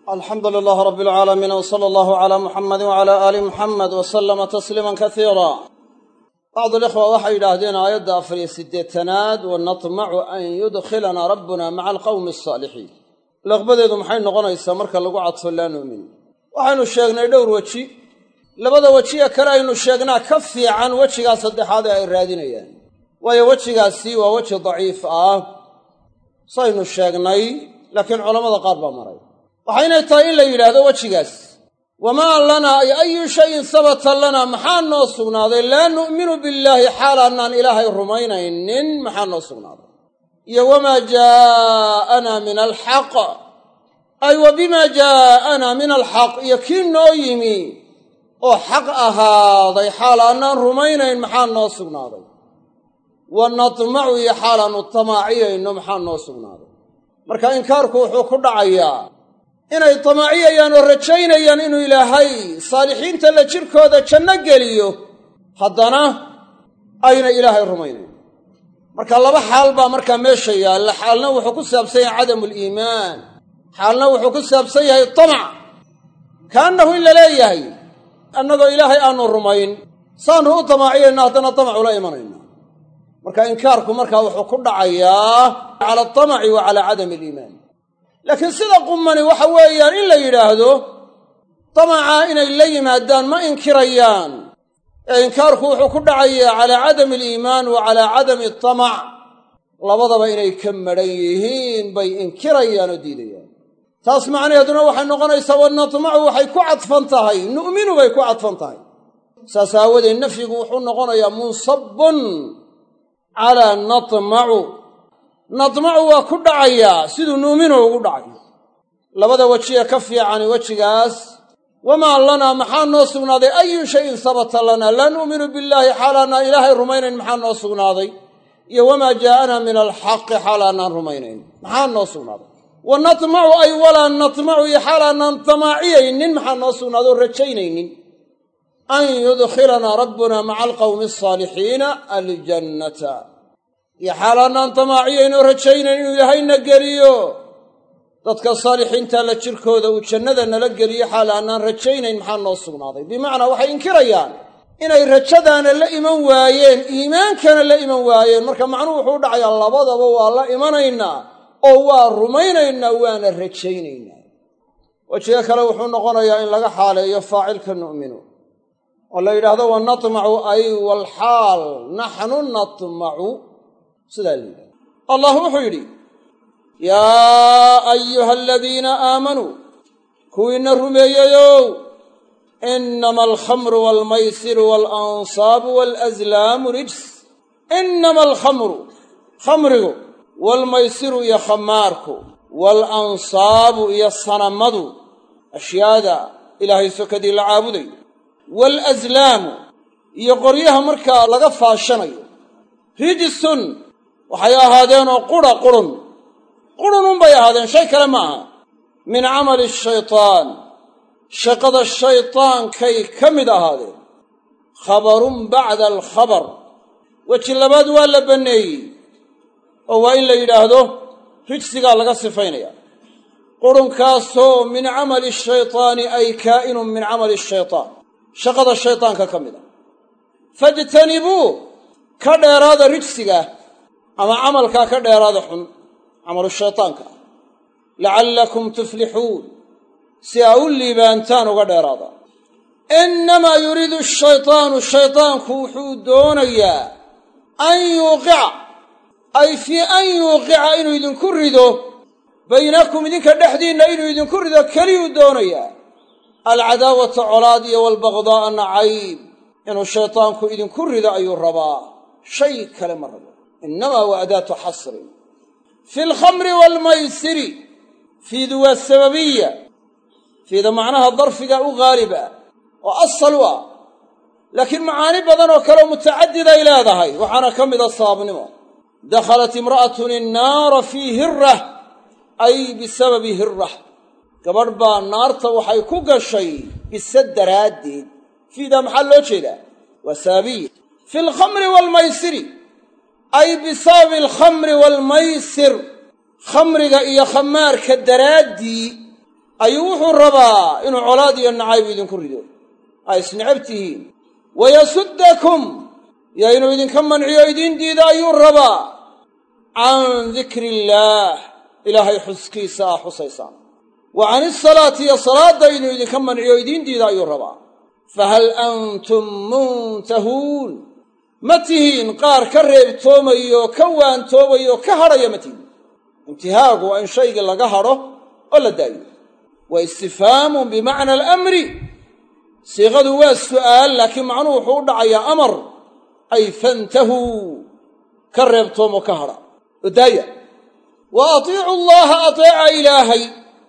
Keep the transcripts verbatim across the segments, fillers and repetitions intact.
alxamdu lilaah rabi alcaalamiin wsala allahu calaa muxamadi wacalaa aali muxamed wasalama tasliiman kasiira bacdu likhwa waxay yidhaahdeen aayadda afariyo siddeetanaad wanatmacu an yudkhilanaa rabbuna maca alqawmi alsaalixiin laqbadeedu maxay noqonaysaa marka lagu cadfo laa nu'min waxaynu sheegnay dhowr weji labada wejiye kale aynu sheegnaa ka fiican wejigaa saddexaad ee ay raadinayaan waayo wejigaasi waa weji daciif ah saynu sheegnay laakiin culammada qaar baa maray waxaynay tahay in la yidhaahdo wejigaas wamaa lanaa ay ayu shayin sabata lanaa maxaa noo sugnaaday laa nu'minu billaahi xaalaannaan ilaahay rumaynaynin maxaa noo sugnaaday iyo wamaa jaa'anaa min alxaq ay wa bimaa jaa'anaa min alxaq iyo kii noo yimi oo xaq ahaaday xaal annaan rumaynayn maxaa noo sugnaaday wa natmacu iyo xaalaannu tamaaciyayno maxaa noo sugnaaday marka inkaarku wuxuu ku dhacayaa inay tamaaciyayaan oo rajaynayaan inuu ilaahay saalixiinta la jirkooda janno geliyo haddana ayna ilaahay rumaynayn marka laba xaal baa markaa meesha yaalla xaalna wuxuu ku saabsan yahay cadamuuliimaan xaalna wuxuu ku saabsan yahay tamac kaannahu in la leeyahay annagoo ilaahay aanu rumayn saannu u tamaaciyayna haddana tamac ula imanayna marka inkaarku markaa wuxuu ku dhacayaa cala atamaci wa calaa cadami aliimaan laakiin sida qumani waxa weeyaan in la yidhaahdo tamacaa inay la yimaadaan ma inkirayaan ee inkaarku wuxuu ku dhacayaa calaa cadami aliimaan wa calaa cadami atamac labadaba inay ka madhan yihiin bay inkirayaan oo diidayaan taas macnaheeduna waxay noqonaysaa wanatmacu waxay ku cadfan tahay nu'minu bay ku cadfan tahay saas aawadeed nafyigu wuxuu noqonayaa munsabbun calaa natmacu natmacu waa ku dhacayaa siduu nu'minu ugu dhacayo labada weji ee ka fiicani wejigaas wamaa lanaa maxaa noo sugnaaday ayu shayin sabata lanaa laa nu'minu billaahi xaalaannaan ilaahay rumaynayn maxaa noo sugnaaday iyo wamaa jaa'anaa min alxaqi xaalaannaan rumaynayn maxaa noo sugnaaday wa natmacu ay walaa natmacu iyo xaalaannaan tamaaciyaynin maxaa noo sugnaaday oo rajaynaynin an yudkhilanaa rabbuna maca alqawmi alsaalixiina aljannata iyo xaalaannaan tamaaciyayn oo rajaynayn inuu ilaahayna geliyo dadka saalixiinta la jirkooda uu jannada nala geliyo xaalaannaan rajaynayn maxaa noo sugnaaday bimacnaa waxay inkirayaan inay rajadaana la iman waayeen iimaankana la iman waayeen marka macnuhu wuxuu u dhacayaa labadaba waa la imanaynaa oo waa rumaynaynaa waana rajaynaynaa wejiga kale wuxuu noqonayaa in laga xaaleeyo faacilka nu'minu oo la yidhaahdo wa natmacu ay walxaal naxnu natmacu sidaa la yidhahdo allah wuxuu yidhi yaa ayuha aladiina aamanuu kuwiinna rumeeyeyow innama alkhamru waalmaysiru waalansaabu waalaslaamu rijs innama alkhamru khamrigu waalmaysiru iyo khamaarku waalansaabu iyo sanamadu ashyaada ilaahay sokadii la caabudayo waalaslaamu iyo qoryaha markaa laga faashanayo rijsun waxay ahaadeenoo qudha qurun qurununbay ahaadeen shay kale ma aha min camali shaytaan shaqada shaytaankay ka mid ahaadeen khabarun bacda alkhabar weji labaad waa la banneeyey oo waa in la yidhaahdo rijsigaa laga sifaynaya qurunkaasoo min camali shaytaani ay kaa'inun min camali shaytaan shaqada shaytaanka ka mid ah fajtanibuu ka dheeraada rijsiga ama camalkaa ka dheeraada xun camalu shaytaanka ah lacallakum tuflixuun si aa u liibaantaan uga dheeraada innamaa yuriidu ashaytaanu shaytaanku wuxuu doonayaa an yuuqica ay fii an yuuqica inuu idinku rido baynakum idinka dhexdiinna inuu idinku rido keliyuu doonayaa alcadaawata colaad iyo waalbagdaa'a nacayb inuu shaytaanku idinku rido ayuu rabaa shay kale ma rabo innamaa waa adaatu xasrin fi alkhamri waalmaysiri fiidu waa sababiya fiida macnaha darfiga u ghaaliba oo asal u ah laakiin macaani badan oo kaleo mutacadiday leedahay waxaana ka mida sababnimo dakhalat imra'atun innaara fii hirrah ay bisababi hirrah gabadh baa naarta waxay ku gashay bisa daraaddeed fiidaa maxaa loo jeedaa waa sababiya fi alkhamri waalmaysiri ay bisababi alkhamri waalmaysir khamriga iyo khamaarka daraaddii ayuu wuxuu rabaa inuu colaad iyo nacayb idinku rido ay isnecab tihiin wayasuddakum yaa inuu idinka manciyo idiin diida ayuu rabaa can dikri illaah ilaahay xuskiisa ah xusaysaan wa can isalaati iyo salaadda inuu idinka manciyo idiin diida ayuu rabaa fahal antum muntahuun ma tihiin qaar ka reebtoomayo ka waantoomayo ka hadhaya ma tihiin intihaagu waa in shaygii laga hadho oo la daayo wa istifhaamun bimacna alamri siiqadu waa su'aal laakiin macnuhu wuxuu u dhacayaa amar ay fantahuu ka reebtoomo ka hadha oo daaya wa atiicu allaha ateeca ilaahay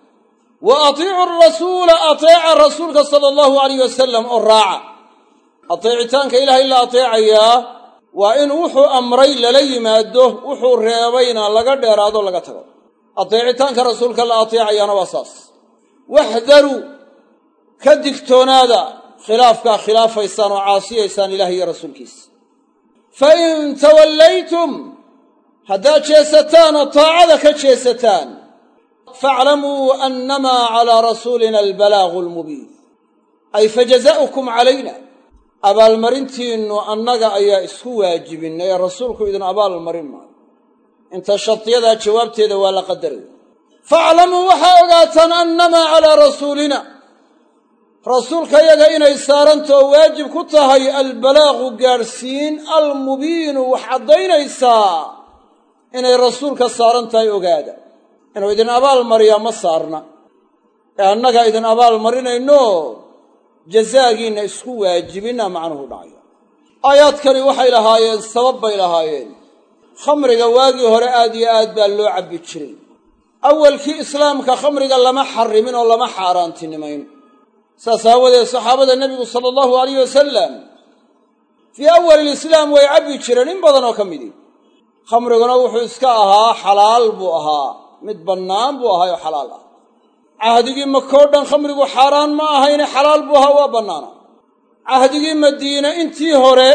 wa atiicu arasuula ateeca rasuulka sala allahu alayh wasalam oo raaca ateecitaanka ilaahay la ateecayaa waa in wuxuu amray lala yimaado wuxuu reebayna laga dheeraado laga tago ateecitaanka rasuulka la ateecayaana waa saas waxdaruu ka digtoonaada khilaafkaa khilaafaysaan oo caasiyaysaan ilaah iyo rasuulkiisa fa in tawallaytum haddaad jeesataan oo taacada ka jeesataan faaclamuu annamaa calaa rasuulina albalaagu almubiin ay fajazaa'ukum calayna abaalmarintiinnu annaga ayaa isku waajibinay ee rasuulku idin abaalmarin maayo inta shardiyadaa jawaabteeda waa la qadaraya faaclamuu waxaa ogaataan annamaa calaa rasuulina rasuulka yaga inay saarantao waajib ku tahay albalaaqu gaadhsiin almubiinu wax caddaynaysaa inay rasuulka saaran tahay ogaada inuu idin abaal mariyaa ma saarna ee annaga idin abaal marinayno jazaagiinna isku waajibinna macnuhu dhacayo aayaadkani waxay lahaayeen sabab bay lahaayeen khamriga waagii hore aad iyo aad baa loo cabbi jiray awalkii islaamka khamriga lama xarrimin oo lama xaaraantinimayn saas aawadeed saxaabada nebigu sala allahu alayh wasalam fii awali lislaam way cabbi jireen in badan oo ka midi khamriguna wuxuu iska ahaa xalaal buu ahaa mid bannaan buu ahaa oo xalaal ah cahdigii makoo dhan khamrigu xaaraan ma ahayne xalaal buu ahaa waa bannaana cahdigii madiine intii hore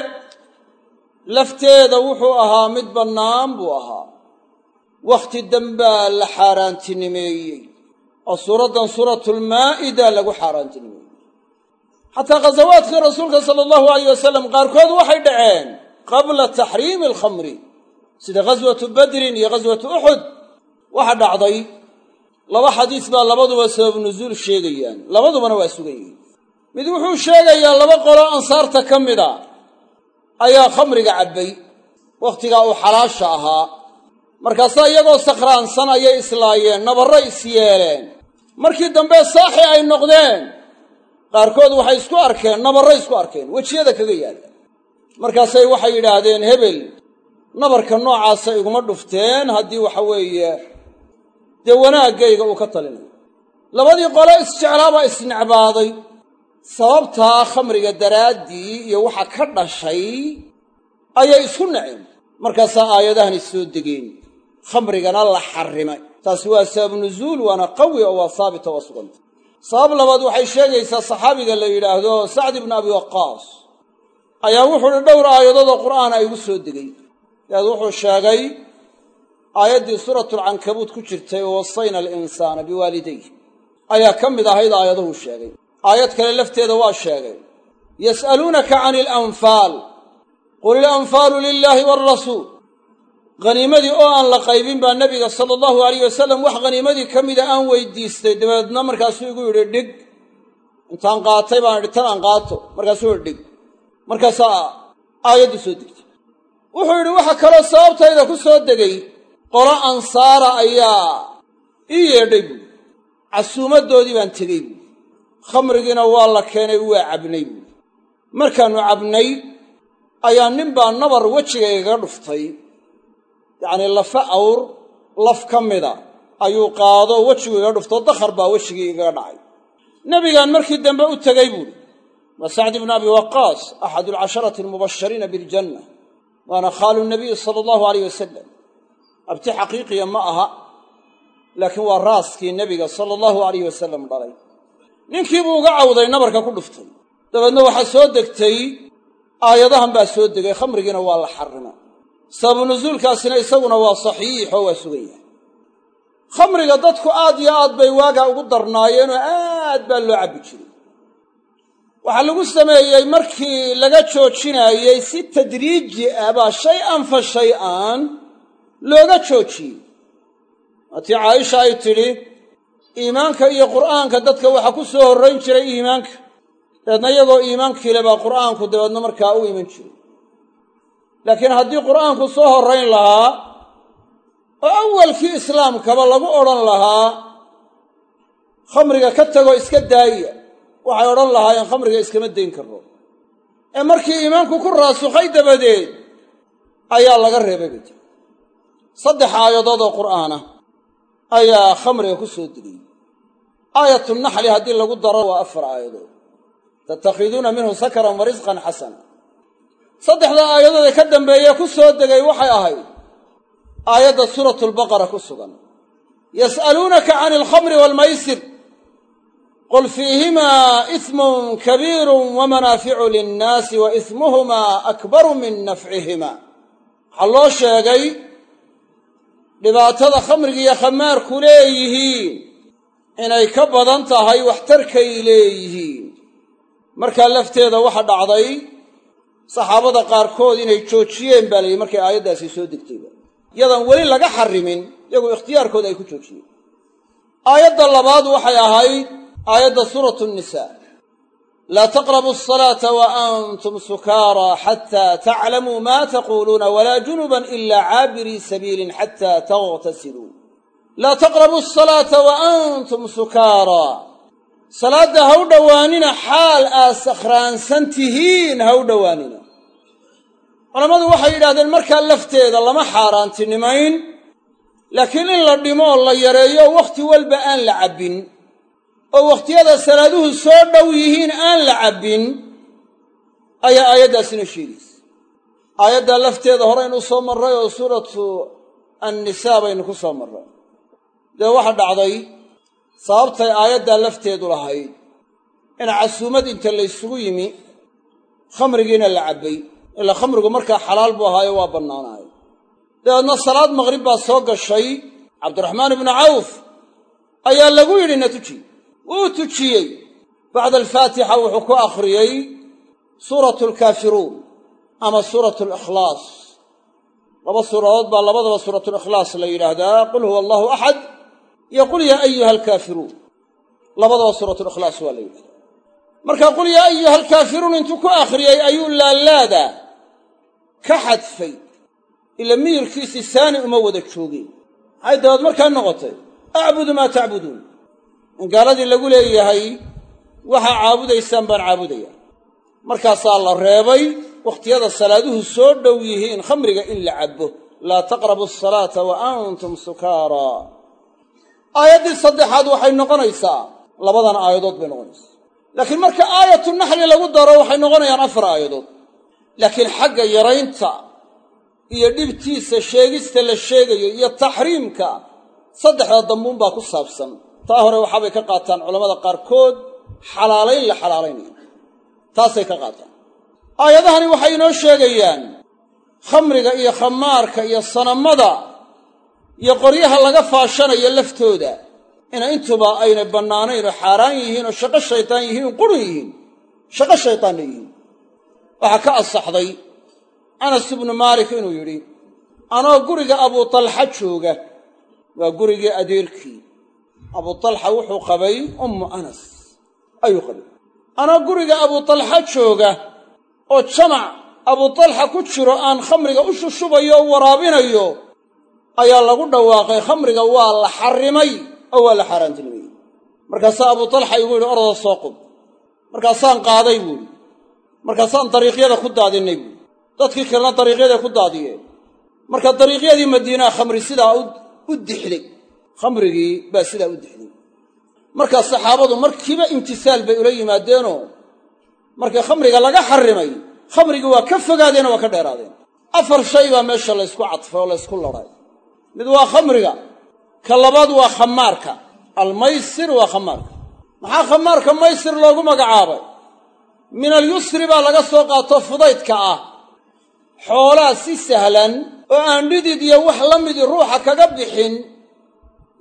lafteeda wuxuu ahaa mid bannaan buu ahaa wakhti dambaa la xaaraantinimeeyey oo suuraddan suuratulmaa'ida lagu xaaraantinimeeyey xataa ghasawaadkii rasuulka sala allahu alayh wasalam qaarkood waxay dhaceen qabla taxriimi alkhamri sida ghaswatu badrin iyo ghaswatu uxud waxa dhacday laba xadiis baa labaduba sabab nuzuul sheegayaan labadubana waa sugan yihiin mid wuxuu sheegayaa laba qolo ansaarta ka mida ayaa khamriga cabbay wakhtigaa uu xalaasha ahaa markaasaa iyagoo sakhraansan ayay islaayeen nabarray is yeeleen markii dambe saaxi ay noqdeen qaarkood waxay isku arkeen nabarray isku arkeen wejiyada kaga yaalla markaasay waxay yidhaahdeen hebel nabarka noocaasa iguma dhufteen haddii waxa weeye dee wanaaggayga uu ka talinayo labadii qole isjeclaabaa isnecbaaday sababtaa khamriga daraaddii iyo waxa ka dhashay ayay isku naceen markaasaa aayadahani soo degeen khamrigana la xarrimay taasi waa sabab nuzuul waana qawi oo waa saabita waa suganta sabab labaad waxay sheegaysaa saxaabiga la yidhaahdo sacd ibnu abi waqaas ayaa wuxuu hi dhowr aayadoodoo qur'aan ay igu soo degay daad wuxuu sheegay aayaddii suuratulcankabuud ku jirtay oo wasayna alinsaana biwaalidayh ayaa ka mid ahayd aayaduhu sheegay aayad kale lafteeda waa sheegay yas'aluunaka cani alanfaal qul ilanfaalu lilaahi waalrasuul haniimadii oo aan la qaybin baa nebiga sala allahu alayh wasalam wax haniimadii ka mida aan weydiistay dabeedna markaasuu igu yidhi dhig intaan qaatay baan idhi tan aan qaato markaasuu yidhi dhig markaasaa aayaddu soo degtay wuxuu yidhi waxa kaloo sababtayda ku soo degay qolo ansaara ayaa ii yeedhay buui casuumaddoodii baan tegey buui khamrigiina waa la keenay waa cabnay buui markaannu cabnay ayaa nin baa nabar wejigaygaga dhuftay yacnii lafa awr laf ka mida ayuu qaado wejigu iga dhuftoo dakhar baa wejigii igaga dhacay nebigaan markii dambe u tegey buuhi waa sacd ibnu abi waqaas axadu alcasharati almubashariina biljanna waana khaalu nabiyi sala allahu alayh wasalam abti xaqiiqiya ma aha laakiin waa raaskii nebiga sala allahu alayh wasalam dhalay ninkii buu uga cawday nabarka ku dhuftay dabeedna waxaa soo degtay aayadahan baa soo degay khamrigiina waa la xarrimay sababu nusuulkaasina isaguna waa saxiix oo waa sugan yahay khamriga dadku aad iyo aad bay waagaa ugu darnaayeenoo aad baa loo cabbi jiray waxaa lagu sameeyey markii laga joojinaayey si tadriiji ah baa shay-an fa shay-an looga joojiyey waatii caaisha ay tidhi iimaanka iyo qur'aanka dadka waxaa ku soo horrayn jiray iimaanka dabeedna iyagoo iimaankiile baa qur'aanku dabeedna markaa u iman jiray laakiin haddii qur'aanku soo horrayn lahaa oo awalkii islaamkaba lagu odhan lahaa khamriga ka tagoo iska daaya waxay odhan lahaayeen khamriga iskama dayn karro ee markii iimaanku ku raasukhay dabadeed ayaa laga reebay bay tiri saddex aayadood oo qur'aana ayaa khamriga ku soo deliyey aayatunaxli haddii lagu daro waa afar aayadood tattakhiduuna minhu sakaran wa risqan xasana saddexda aayadood ee ka dambeeyee ku soo degay waxay ahayd aayadda suuratulbaqara ku sugan yas'aluunaka cani alkhamri waalmaysir qul fiihimaa ismun kabiirun wamanaaficu linnaasi wa ismuhumaa akbaru min nafcihimaa waxaa loo sheegay dhibaatada khamrigiiyo khamaarku leeyihiin inay ka badan tahay waxtarkay leeyihiin markaa lafteeda waxa dhacday saxaabada qaarkood inay joojiyeen baa layidhi markay aayaddaasi soo degtayba iyadan weli laga xarrimin iyagu ikhtiyaarkooda ay ku joojiyeen aayadda labaad waxay ahayd aayadda suuratu nnisaa laa taqrabu asalaata wa antum sukaaraa xataa taclamuu maa taquuluuna walaa junuban ilaa caabirii sabiilin xataa taghtasiluu laa taqrabu asalaata wa antum sukaaraa salaadda ha u dhowaanina xaal aad sakhraansan tihiin ha u dhowaanina culammadu waxay yidhahdeen markaa lafteeda lama xaaraantinimayn laakiin in la dhimo oo la yareeyo wakhti walba aan la cabbin oo wakhtiyada salaaduhu soo dhow yihiin aan la cabbin ayaa aayaddaasina sheegaysa aayaddaa lafteeda horeynu soo marray oo suuratu annisaa baynu ku soo marray dee waxa dhacday sababtay aayaddaa lafteedu lahayd in casuumad inta laysugu yimi khamrigiina la cabbay ilaa khamrigu markaa xalaal buu ahaayo waa bannaanaayo dabeedna salaad maqrib baa soo gashay cabdiraxmaan ibnu cawf ayaa lagu yidhi na tuji wuu tujiyey bacda alfaatixa wuxuu ku akhriyey suuratu alkaafiruun ama suuratu alikhlaas laba suuradood baa labadaba suuratulikhlaas la yidhaahdaa qul huwa allahu axad iyo qul yaa ayuha alkaafiruun labadaba suuratulikhlaas waa la yidhahdaa marka qul yaa ayuha alkaafiruun intuu ku akhriyey ayuu laalaadaa ka xadfay ila miyirkiisii saani uma wada joogeen maxay dabaed markaa noqotay acbudu maa tacbuduun in gaaladii lagu leeyahay waxaa caabudaysaan baan caabudaya markaasaa la reebay wakhtiyada salaaduhu soo dhow yihiin khamriga in la cabbo laa taqrabu asalaata wa antum sukaaraa aayaddii saddexaad waxay noqonaysaa labadan aayadood bay noqonaysaa laakiin marka aayatu naxli lagu daro waxay noqonayaan afar aayadood laakiin xagga yaraynta iyo dhibtiisa sheegista la sheegayo iyo taxriimka saddexda dambuunbaa ku saabsan taa hore waxaabay ka qaataan culammada qaarkood xalaalayn la xalaalaynayo taasay ka qaataan aayadahani waxay inoo sheegayaan khamriga iyo khamaarka iyo sanamada iyo qoryaha laga faashanayo laftooda ina intuba aynay bannaanayn oo xaaraan yihiin oo shaqo shaydaan yihiin oo qurun yihiin shaqo shaydaanna yihiin waxaa ka asaxday anas ibnu maalik inuu yidhi anoo guriga abuu talxa jooga waa gurigii adeerkii abuu talxa wuxuu qabay ummu anas ayuu qabay anoo guriga abuu talxa jooga oo jamac abuu talxa ku jiro aan khamriga u shushubayo o waraabinayo ayaa lagu dhawaaqay khamriga waa la xarrimay oo waa la xaaraantinimayey markaasaa abuu talxa igu yidhi orada soo qub markaasaan qaaday buuhi markaasaan dariiqyada ku daadinnay buuhi dadkii kalena dariiqyaday ku daadiyeen marka dariiqyadii madiinaa khamri sidaa u dixday khamrigii baa sidaa u dixday markaa saxaabadu markiiba imtisaal bay ula yimaadeenoo markii khamriga laga xarrimay khamrigii waa ka fogaadeen oo waa ka dheeraadeen afar shay baa meesha laysku cadfay oo laysku ladhay mid waa khamriga ka labaad waa khamaarka almaysir waa khamaarka maxaa khamaarka maysir loogu magacaabay min alyusri baa laga soo qaato fudaydka ah xoolaa si sahlan oo aan dhidid iyo wax la midii ruuxa kaga bixin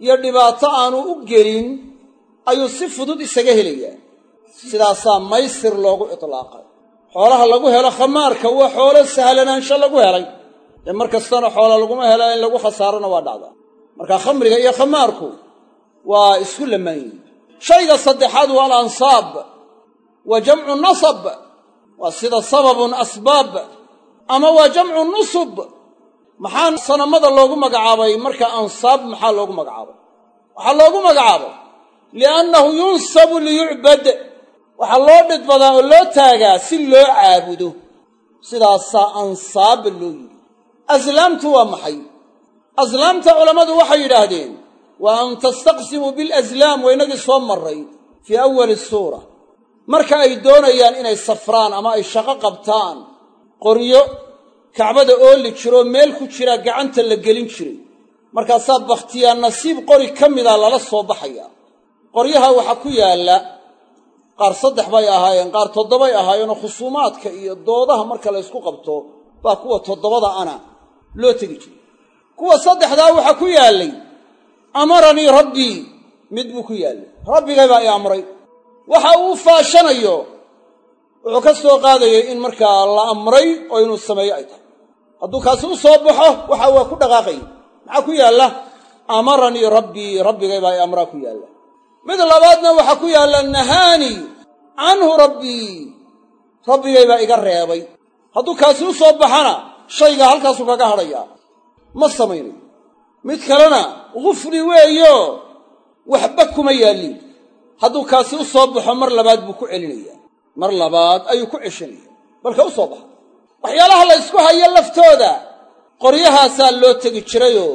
iyo dhibaato aanu u gelin ayuu si fudud isaga helayaa sidaasaa maysir loogu itlaaqay xoolaha lagu helo khamaarka waa xoolo sahlanaansho lagu helay ee mar kastana xoola laguma helo in lagu khasaarona waa dhacdaa marka khamriga iyo khamaarku waa isku lamaan yihiin shayga saddexaad waa alansaab wa jamcu nasab waa sida sababun asbaab ama waa jamcu nusub maxaa sanamada loogu magacaabay marka ansaab maxaa loogu magacaabay waxaa loogu magacaabay liannahu yunsabu liyucbad waxaa loo dhidbadaa oo loo taagaa si loo caabudo sidaasaa ansaab loo yidhi aslaamtu waa maxay aslaamta culammadu waxay yidhaahdeen waa an tastaqsimuu bilaslaam waa inagii soo marray fii awali suura marka ay doonayaan inay safraan ama ay shaqo qabtaan qoryo kacbada ooli jiroo meel ku jiraa gacanta la gelin jiray markaasaa bakhtiyaa nasiib qori ka mida lala soo baxaya qoryaha waxaa ku yaalla qaar saddex bay ahaayeen qaar toddobay ahaayeenoo khusuumaadka iyo doodaha marka la ysku qabto baa kuwa toddobada ana loo tegi jiray kuwa saddexdaa waxaa ku yaallay amaranii rabbii mid buu ku yaallay rabbigay baa i amray waxa uu faashanayo wuxuu ka soo qaadayay in markaa la amray oo inuu sameeyo ay tahay hadduu kaasi u soo baxo waxa waa ku dhaqaaqayay maxaa ku yaalla amaranii rabbii rabbigay baa i amraa ku yaalla mid labaadna waxaa ku yaalla nahaanii canhu rabbii rabbigay baa iga reebay hadduu kaasi u soo baxana shayga halkaasuu kaga hadhayaa ma samaynayo mid kalena gufri weeyo waxba kuma yaallin hadduu kaasi u soo baxo mar labaad buu ku celinayaa mar labaad ayuu ku ceshanaya balka u soo baxa waxyaalaha la ysku hayo laftooda qoryahaasaa loo tegi jirayoo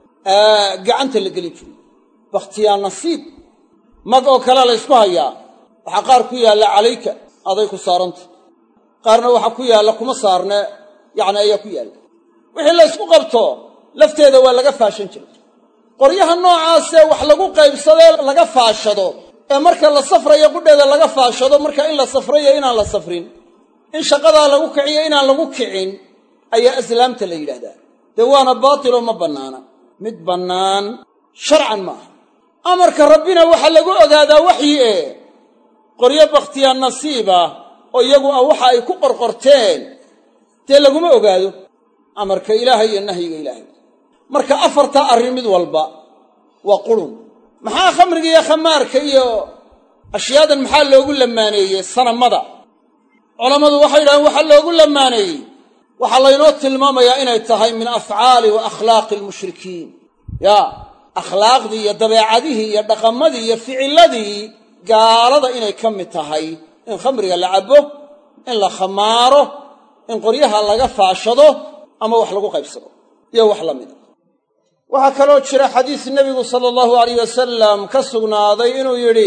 gacanta la gelin jiray bakhtiyaa nasiib mag oo kale la ysku hayaa waxaa qaar ku yaalla calayka aday ku saaranta qaarna waxaa ku yaalla kuma saarne yacni ayaa ku yaalla wixii la ysku qabto lafteeda waa laga faashan jiray qoryaha noocaasee wax lagu qaybsadee laga faashado ee marka la safrayo qudheeda laga faashado marka in la safrayo inaan la safrin in shaqadaa lagu kiciyo inaan lagu kicin ayaa aslaamta la yidhaahdaa dee waana baatiloo ma bannaana mid bannaan sharcan maaha amarka rabbina waxaa lagu ogaadaa waxyi ee qoryo bakhtiyaa nasiiba oo iyagu ah waxa ay ku qorqorteen dee laguma ogaado amarka ilaahay iyo nahyiga ilaahay marka afartaa arrin mid walba waa qurun maxaa khamriga iyo khamaarka iyo ashyaadan maxaa loogu lamaaneeyey sanamada culammadu waxay yidhahdeen waxaa loogu lamaaneeyey waxaa laynoo tilmaamayaa inay tahay min afcaali wa akhlaaqi almushrikiin yaa akhlaaqdii iyo dabeecadihii iyo dhaqamadii iyo ficilladii gaalada inay ka mid tahay in khamriga la cabbo in la khamaaro in qoryaha laga faashado ama wax lagu qaybsado iyo wax la mida waxaa kaloo jira xadiis nebigu sala allahu alayh wasalam ka sugnaaday inuu yidhi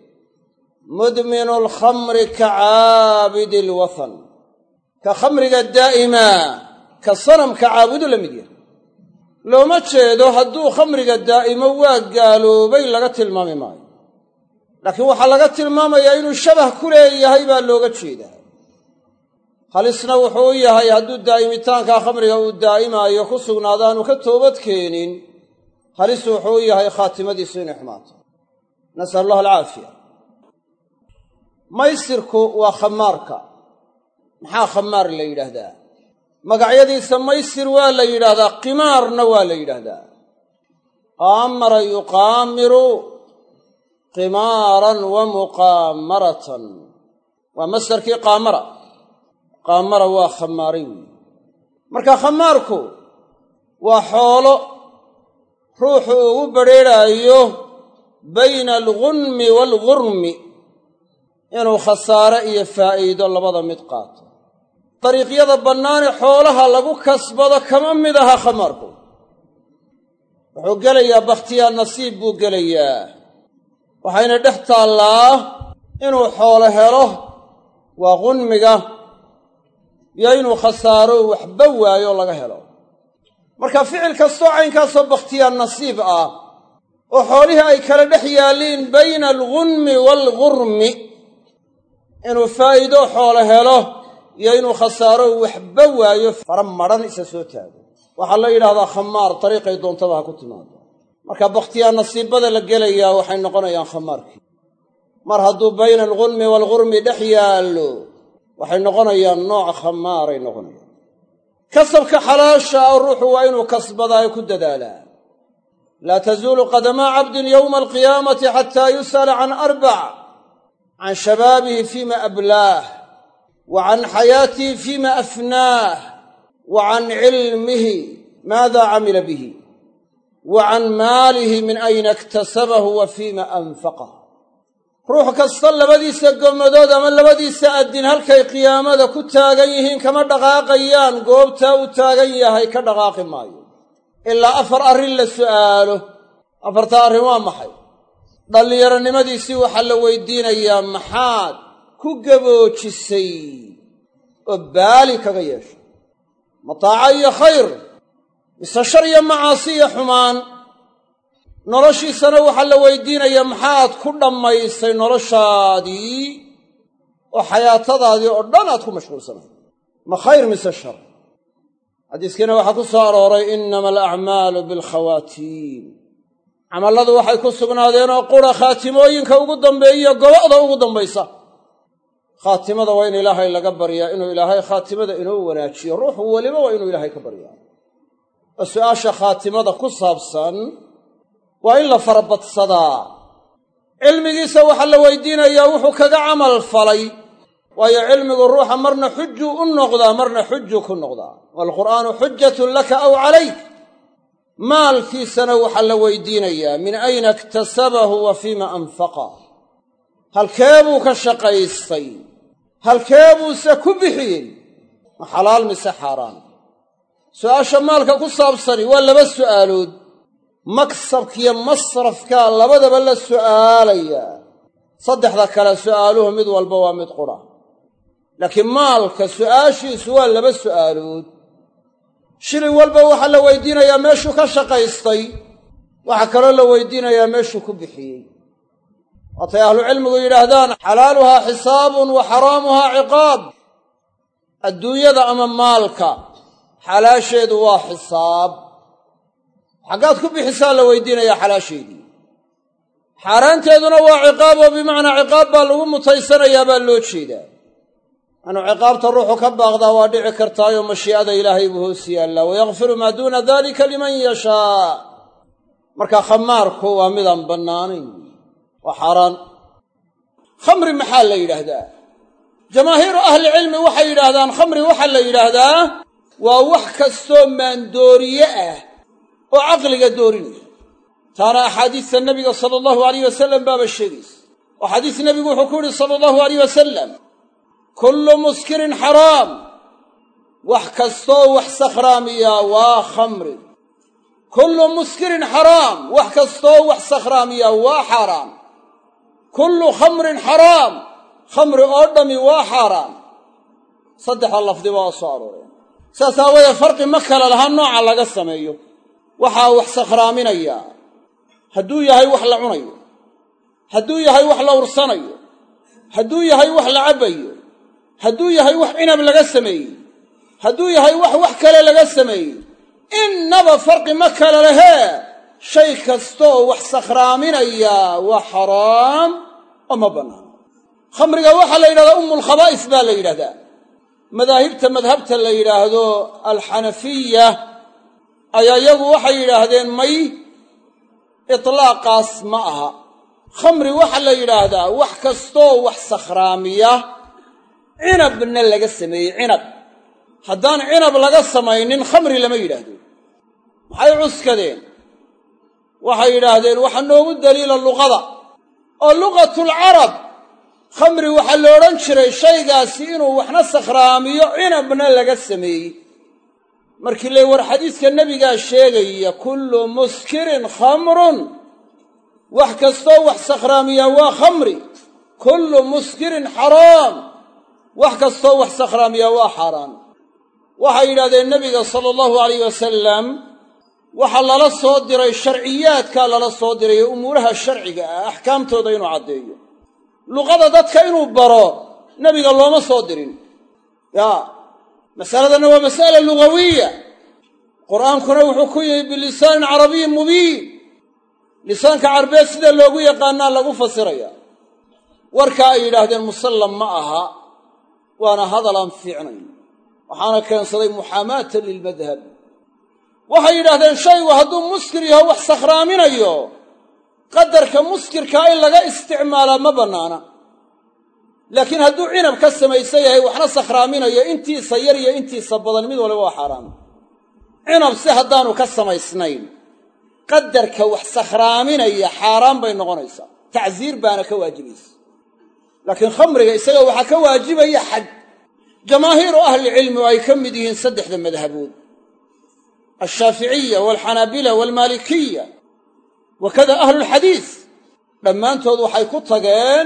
mudminu alkhamri ka caabidi alwathan ka khamriga daa'ima ka sanamka caabudu la mid yahay looma jeedo hadduu khamriga daa'imo waa gaaloobay laga tilmaami maayo laakiin waxaa laga tilmaamayaa inuu shabah ku leeyahay baa looga jeedaa halisna wuxuu u yahay hadduu daa'imitaankaa khamriga uu daa'imaayo ku sugnaado aanu ka toobad keenin halis wuxuu u yahay khaatimadiisu inay xumaato nas'al allah alcaafiya maysirku waa khamaarka maxaa khamaar la yidhaahdaa magacyadiisa maysir waa la yidhaahdaa qimaarna waa la yidhaahdaa qaamara yuqaamiru qimaaran wa muqaamaratan waa masdarkii qaamara qaamara waa khamaaray weeye marka khamaarku waa xoolo ruuxu ugu badrheerhaayo bayna algunmi waalgurmi inuu khasaare iyo faa'iido labada mid qaato dariiqyada bannaane xoolaha lagu kasbado kama mid aha khamaarku wuxuu gelayaa bakhtiyaa nasiib buu gelayaa waxayna dhex taallaa inuu xoolo helo waa qunmiga iyo inuu khasaaro waxba waayo laga helo marka ficil kastoo caynkaasoo bakhtiyaa nasiib ah oo xoolihii ay kala dhex yaalliin bayna algunmi waalgurmi inuu faa'iido xoolo helo iyo inuu khasaaro waxba waayo fara madhan isa soo taago waxaa la yidhahdaa khamaar dariiqay doontaba ha ku timaado marka bakhtiyaa nasiibada la gelayaa waxay noqonayaan khamaarkii mar hadduu bayna alghunmi waalghurmi dhex yaallo waxay noqonayaan nooc khamaaray noqonayaan kasabka xalaasha ah ruuxu waa inuu kasbadaa ee ku dadaalaa laa tazuulu qadamaa cabdin yowma alqiyaamati xataa yus'ala can arbac can shabaabihi fiima ablaah wa can xayaatihi fiima afnaah wa can cilmihi maada camila bihi wa can maalihi min ayna iktasabahu wa fiima anfaqah ruux kasta labadiisa gommadood ama labadiisa addin halkay qiyaamada ku taagan yihiin kama dhaqaaqayaan goobtaa uu taagan yahay ka dhaqaaqi maayo ilaa afar arrin la su'aalo afartaa arrin waa maxay dhallinyaronimadiisii waxaa la weydiinayaa maxaad ku gaboojisay oo baali kaga yeeshay mataaca iyo khayr mise shar iyo macaasi iyo xumaan noloshiisana waxaa la weydiinayaa maxaad ku dhammaysay noloshaadii oo xayaatadaadii oo dhan aad ku mashquulsanayd ma khayr mise shar xadiiskiina waxaa ku soo arooray innama alacmaalu bilkhawaatiim camalladu waxay ku sugnaadeenoo qura khaatimooyinka ugu dambeeyiyo goba'da ugu dambaysa khaatimada waa in ilaahay laga baryaa inuu ilaahay khaatimada inoo wanaajiyo ruuxu weliba waa inuu ilaahay ka baryaa oo su'aasha khaatimada ku saabsan waa in la farabadsadaa cilmigiisa waxaa la weydiinayaa wuxuu kaga camal falay waayo cilmigu ruuxa marna xujuu u noqdaa marna xujuu ku noqdaa waalqur'aanu xujatun laka aw calayk maalkiisana waxaa la weydiinayaa min ayna iktasabahu wa fiima anfaqa halkee buu ka shaqaystay halkee buuse ku bixiyey ma xalaal mise xaaraan su'aasha maalka ku saabsani waa laba su'aalood maksabkiiyo masrafkaa labadaba la su'aalayaa saddexda kale su'aaluhu mid walba waa mid qura laakiin maalka su'aashiisu waa laba su'aalood shilin walba waxaa la weydiinayaa meeshuu ka shaqaystay waxaa kaloo la weydiinayaa meeshuu ku bixiyey waatay ahlucilmigu yidhaahdaan xalaaluhaa xisaabun wa xaraamuhaa ciqaab adduunyada ama maalka xalaasheedu waa xisaab xaggaad ku bixisaa la weydiinayaa xalaasheedii xaaraanteeduna waa ciqaab oo bimacnaa ciqaab baa lagu mutaysanayaa baa loo jeedaa inuu ciqaabta ruuxu ka baaqdaa waa dhici kartaayoo mashii'ada ilaahay buu hoos yaallaa wayakfiru maa duuna daalika liman yashaa marka khamaarku waa midaan bannaanayn waa xaaraan khamri maxaa la yidhaahdaa jamaahiiru ahlicilmi waxay yidhaahdaan khamri waxaa la yidhaahdaa waa wax kastoo maandooriye ah oo caqliga doorinaya taana axaadiista nebiga sala allahu alayh wasalam baaba sheegaysa oo xadiis nebigu wuxuu ku yidhi sala allahu alayh wasalam kullu muskirin xaraam wax kastoo wax sakhraamiyaa waa khamri kullu muskirin xaraam wax kastoo wax sakhraamiyaa waa xaaraan kullu khamrin xaraam khamri oo dhammi waa xaaraan saddexda lafdi waa soo arooreen saas aawadeed farqi ma kala laha nooca laga sameeyo waxaa wax sakhraaminayaa hadduu yahay wax la cunayo hadduu yahay wax la ursanayo hadduu yahay wax la cabbayo hadduu yahay wax cinab laga sameeyey hadduu yahay wax wax kale laga sameeyey innaba farqi ma kala lehee shay kastooo wax sakhraaminayaa waa xaraam oo ma bannaano khamriga waxaa la yidhahdaa ummulkhabaa'is baa la yidhahdaa madaahibta madhabta la yidhaahdo alxanafiya ayaa iyagu waxay yidhaahdeen may itlaaqaas ma aha khamri waxaa la yidhaahdaa wax kastoo wax sakhraamiya cinabna laga sameeyey cinab haddaan cinab laga samaynin khamri lama yidhaahdo maxay cuskadeen waxay yidhaahdeen waxaa noogu daliila luqada oo luqatulcarab khamri waxaa la odhan jiray shaygaasi inuu waxna sakhraamiyo cinabna laga sameeyey markii lay war xadiiska nebigaa sheegaya kullu muskirin khamrun wax kastoo wax sakhraamiyaa waa khamri kullu muskirin xaraam wax kastoo wax sakhraamiyaa waa xaaraan waxay yidhahdeen nebiga sala allahu alayh wasalam waxaa lala soo diray sharciyaadkaa lala soo diray ee umuuraha sharciga ah axkaamtooda inuu caddeeyo luqada dadka inuu baro nebiga looma soo dirin yaa masaladanna waa mas'ala lugawiya qur'aankuna wuxuu ku yihi bilisaanin carabiyin mubiin lisaanka carbeed sida loogu yaqaanaa lagu fasiraya warka ay yidhaahdeen musallam ma aha waana hadal aan fiicnayn waxaana keensaday muxaamaatan lilmadhab waxay yidhaahdeen shaygu hadduu muskir yaho wax sakhraaminayo qadarka muskirkaa in laga isticmaalaa ma bannaana laakiin hadduu cinab ka samaysan yahay waxna sakhraaminayo intiisa yar iyo intiisa badan mid waliba waa xaaraan cinab si haddaanu ka samaysnayn qadarka wax sakhraaminaya xaaraan bay noqonaysaa tacsiir baana ka waajibaysa laakiin khamriga isaga waxaa ka waajibaya xad jamaahiiru ahlicilmi oo ay ka mid yihiin saddexda madhabood alshaaficiya waalxanaabila waalmaalikiya wakada ahlulxadiis dhammaantood waxay ku tageen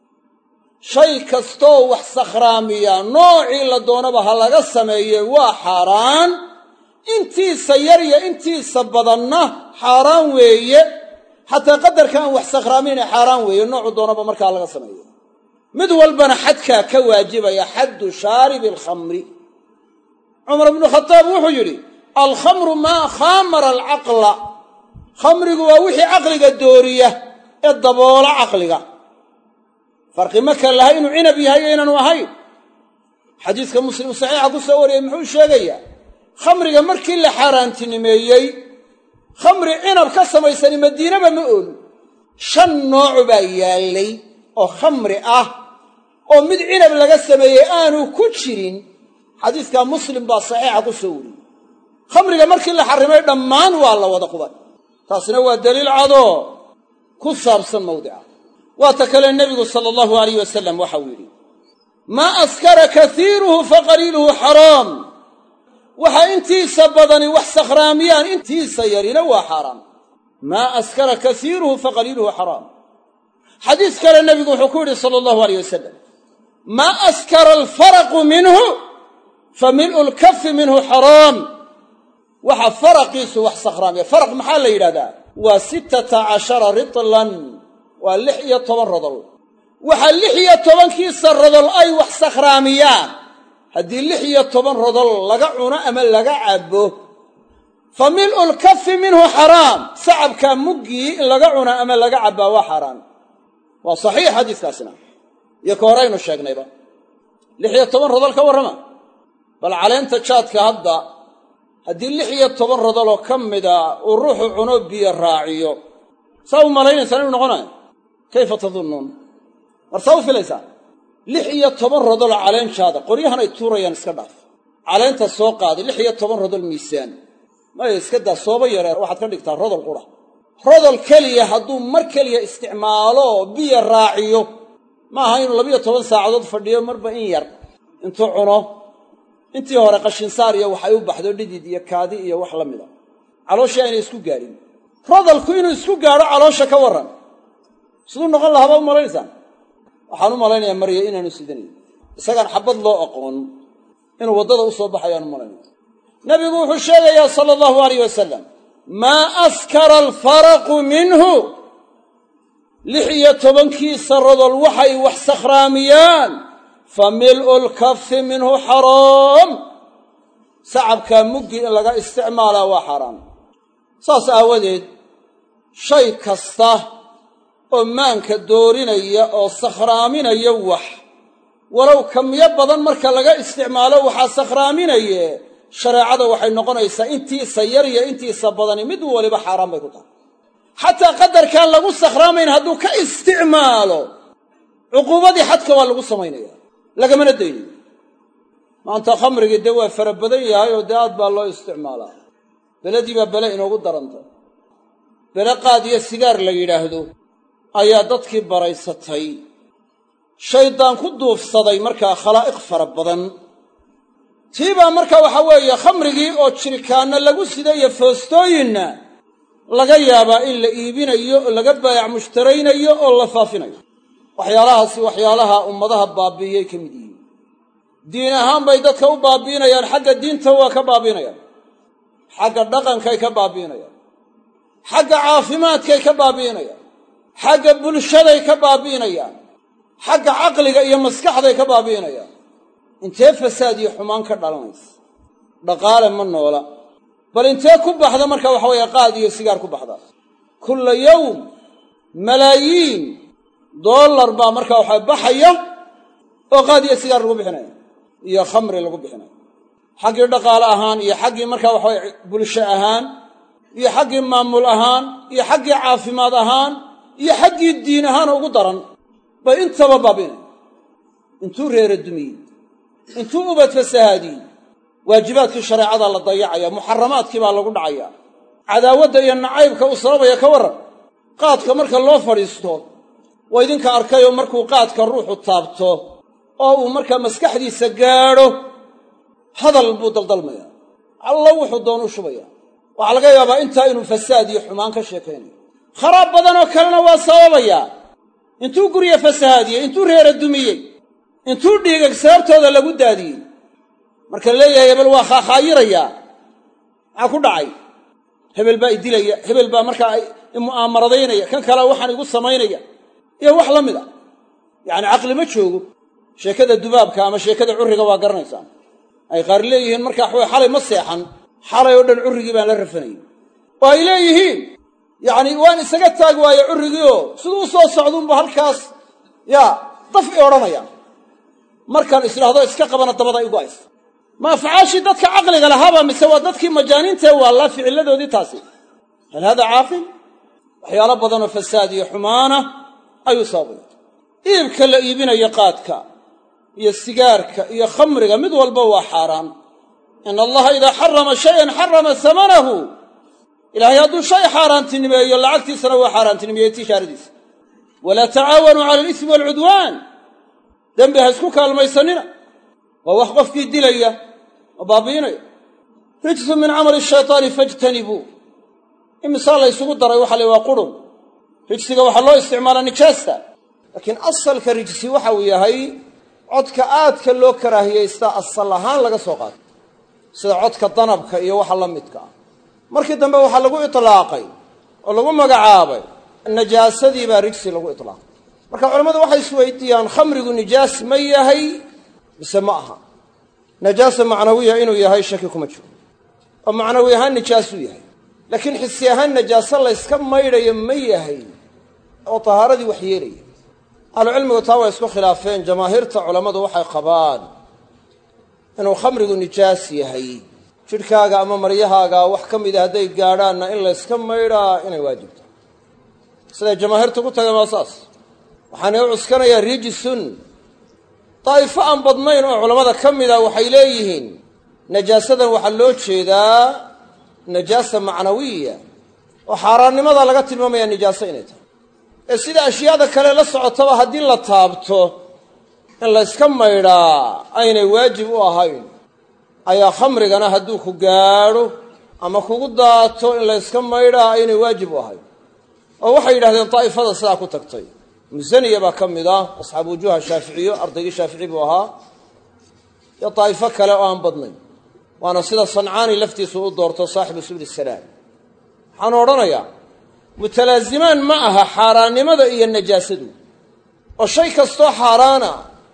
shay kastoo wax sakhraamiya noocii la doonaba ha laga sameeye waa xaaraan intiisa yar iyo intiisa badanna xaaraan weeye xataa qadarka aan wax sakhraaminayna xaaraan weeye noocu doonaba markaa laga sameeyo mid walbana xadkaa ka waajibaya xaddu shaaribi alkhamri cumar ibnu khataab wuxuu yidhi alkhamru maa khaamara alcaqla khamrigu waa wixii caqliga dooriya ee daboola caqliga farqi ma kale laha inuu cinab yahay iyo inaanu ahayn xadiiska muslim saxiixa ku soo wariyey muxuu sheegayaa khamriga markii la xaaraantinimeeyey khamri cinab ka samaysani madiinaba ma oolin shan nooc baa yaallay oo khamri ah oo mid cinab laga sameeyey aanu ku jirin xadiiskaa muslim baa saxiixa ku soo wariyey khamriga markii la xarrimay dhammaan waa la wada qubay taasina waa daliil cadoo ku saabsan mawdica waa ta kale nebigu sala allahu alayh wasalam waxau yidhi maa askara kaiiruhu faqaliiluhu xaraam waxa intiisa badani wax sakhraamiyaan intiisa yarina waa xaaraam maa askara kaiiruhu faqaliiluhu xaraam xadiis kale nebigu wuxuu ku yidhi sala allahu alayh wasalam maa askara alfaraqu minhu fa mil'u lkafi minhu xaraam waxa faraqiisu wax sakhraamiya faraq maxaa la yidhahdaa waa sittata cashara ritlan waa lix iyo toban rodol waxa lix iyo tobankiisa rodol ay wax sakhraamiyaan haddii lix iyo toban rodol laga cuno ama laga cabo fa mil'u lkafi minhu xaraam sacabkaa muggii in laga cuno ama laga cabbaa waa xaaraan waa saxiix xadiiskaasina iyo ka horaynu sheegnayba lix iyo toban rodol ka warrama bal caleenta jaadka hadda haddii lix iyo toban rodoloo ka mida uu ruuxu cuno biyo raaciyo saa u malaynaysaan inuu noqonayo kayfa tadunnuun war saa u filaysaa lix iyo toban rodoloo caleen jaada qoryahan ay tuurayaan iska dhaaf caleenta soo qaaday lix iyo toban rodol miisaan maya iska daa sooba yareer waxaad ka dhigtaa rodol qura rodol keliya hadduu mar keliya isticmaalo biyo raaciyo ma aha inuu labiyo toban saacadood fadhiyo marba in yar intuu cuno intii hore qashinsaar iyo waxay u baxdo dhidid iyo kaadi iyo wax la mida calooshii aynay isku gaadhin rodolku inuu isku gaadho caloosha ka warran siduu noqon lahaa baa u malaynaysaan waxaan u malaynayaa marya inaanu sidanayn isagaan xabbad loo aqoon inuu waddada u soo baxayaan u malaynaya nebigu wuxuu sheegayaa sala allahu alayh wasalam maa askara alfaraqu minhu lix iyo tobankiisa rodol waxay wax sakhraamiyaan fa mil'u lkafi minhu xaraam sacabkaa muggi in laga isticmaalaa waa xaaraan saas aawadeed shay kasta oo maanka doorinaya oo sakhraaminaya wax walow kamiyo badan marka laga isticmaalo waxaa sakhraaminaye shareecada waxay noqonaysaa intiisa yar iyo intiisa badani mid waliba xaaraan bay ku tahay xataa qadarkaan lagu sakhraamayn hadduu ka isticmaalo cuquubadii xadka waa lagu samaynaya lagamana daynayo maanta khamrigii dee waa fara badan yahay oo dee aad baa loo isticmaalaa beledii baa bele inoogu darantay bele qaad iyo sigaar la yidhaahdo ayaa dadkii baraysatay shaydaan ku duufsaday markaa khalaa'iq fara badan tii baa markaa waxaa weeye khamrigii oo jirikaanna lagu sidayo foostooyinna laga yaabaa in la iibinayo oo laga baayac mushtaraynayo oo la faafinayo waxyaalahaasi waxyaalaha ummadaha baabi'iyey ka mid yihiin diin ahaan bay dadka u baabi'inayaan xagga diinta waa ka baabi'inayaan xagga dhaqankay ka baabi'inayaan xagga caafimaadkay ka baabi'inayaan xagga bulshaday ka baabi'inayaan xagga caqliga iyo maskaxday ka baabi'inayaan intee fasaad iyo xumaan ka dhalanaysa dhaqaale ma noola bal intee ku baxda marka waxa weeye qaad iyo sigaar ku baxda kulla yowm malaayiin dollar baa markaa waxaa baxaya oo qaad iyo sigaar lagu bixinaya iyo khamri lagu bixinaya xaggii dhaqaale ahaan iyo xaggii markaa waxaway bulsho ahaan iyo xaggii maamul ahaan iyo xaggii caafimaad ahaan iyo xaggii diin ahaan ugu daran bay intaba baabinay intuu reera dumiyey intuu ubad fasahaadiyey waajibaadkii shareecada la dayacaya muxaramaadkii baa lagu dhacaya cadaawadda iyo nacaybka u sababaya ka warran qaadka marka loo fadhiisto waa idinka arkayoo markuu qaadka ruuxu taabto oo uu markaa maskaxdiisa gaadho hadal buu daldalmaya alla wuxuu doonuu shubaya waxaa laga yaabaa intaa inuu fasaad iyo xumaan ka sheekaynayo kharaab badanoo kalena waa sababayaa intuu gurya fasahaadiyey intuu reera dumiyey intuu dhiigag sababtooda lagu daadiyey marka leeyahay hebel waa khaakhayirayaa maxaa ku dhacay hebel baa idilaya hebel baa markaa imu'aamaradaynaya kan kale waxaan igu samaynaya iyo wax la mid a yacni caqli ma joogo sheekada dubaabka ama sheekada curriga waa garanaysaan ay qaar leeyihiin markaa waxaway xalay ma seexan xalay oo dhan currigii baan la rafanayay oo ay leeyihiin yacni waan isaga taagi waaye currigiioo siduu u soo socduunba halkaas yaa daf i odhanaya markaan isdhaahdo iska qabana dabada igu haysa ma afcaashii dadka caqliga lahaaba mise waa dadkii majaaniintae waallaa ficilladoodii taasi hal hada caaqil waxyaalo badanoo fasaad iyo xumaana ayuu sababaya iibka la iibinayo qaadka iyo sigaarka iyo khamriga mid walba waa xaaraan ina allaha idaa xarama shayan xarama samanahu ilaahay hadduu shay xaaraantinimeeyo lacagtiisana waa xaaraantinimeeyey tijaaradiisa walaa tacaawanuu cala alismi waalcudwaan dembi ha isku kaalmaysanina waa wax qofkii dilaya oo baabi'inaya rijsu min camali shaytaani fajtanibuu imisaa la ysugu daray waxa la waa qurun rijsiga waxaa loo isticmaalaa nijaasta laakiin asalka rijsi waxa uu yahay codka aadka loo karaahiyaystaa asal ahaan laga soo qaato sida codka danabka iyo waxa la midka ah markii dambe waxaa lagu itlaaqay oo lagu magacaabay najaasadii baa rijsi lagu itlaaqay marka culammadu waxay isweydiiyaan khamrigu nijaas ma yahay mise ma aha najaasa macnawiya inuu yahay shaki kuma jiro oo macnawi ahaan nijaasuu yahay laakiin xisi ahaan najaaso layska maydhayo ma yahay oo tahaaradii wax yeelaya ahlucilmigu taa waa isku khilaafeen jamaahiirta culammadu waxay qabaan inuu khamrigu nijaas yahay jidhkaaga ama maryahaaga wax ka mida hadday gaadhaanna in layska maydhaa inay waajibto siday jamaahiirtu ku tageen waa saas waxaana u cuskanayaa rijisun daa'ifo aan badnayn oo culammada ka mida waxay leeyihiin najaasadan waxaa loo jeedaa najaasa macnawiya oo xaaraannimada laga tilmaamaya nijaaso inay tahay ee sida ashyaada kale la socotaba haddii la taabto in layska maydhaa aynay waajib u ahayn ayaa khamrigana hadduu ku gaadho ama kugu daato in layska maydhaa aynay waajib u ahayn oo waxay yidhahdeen daa'ifada sidaa ku tagtay musaniya baa ka mid ah asxaabu wujuuha shaaficiyo ardaygii shaafici buu ahaa iyo daa'ifo kale oo aan badnayn waana sida sancaani laftiisu u doorto saaxibu subul salaam waxaanu odhanayaa mutalaazimaan ma aha xaaraannimada iyo najaasadu oo shay kastoo xaaraana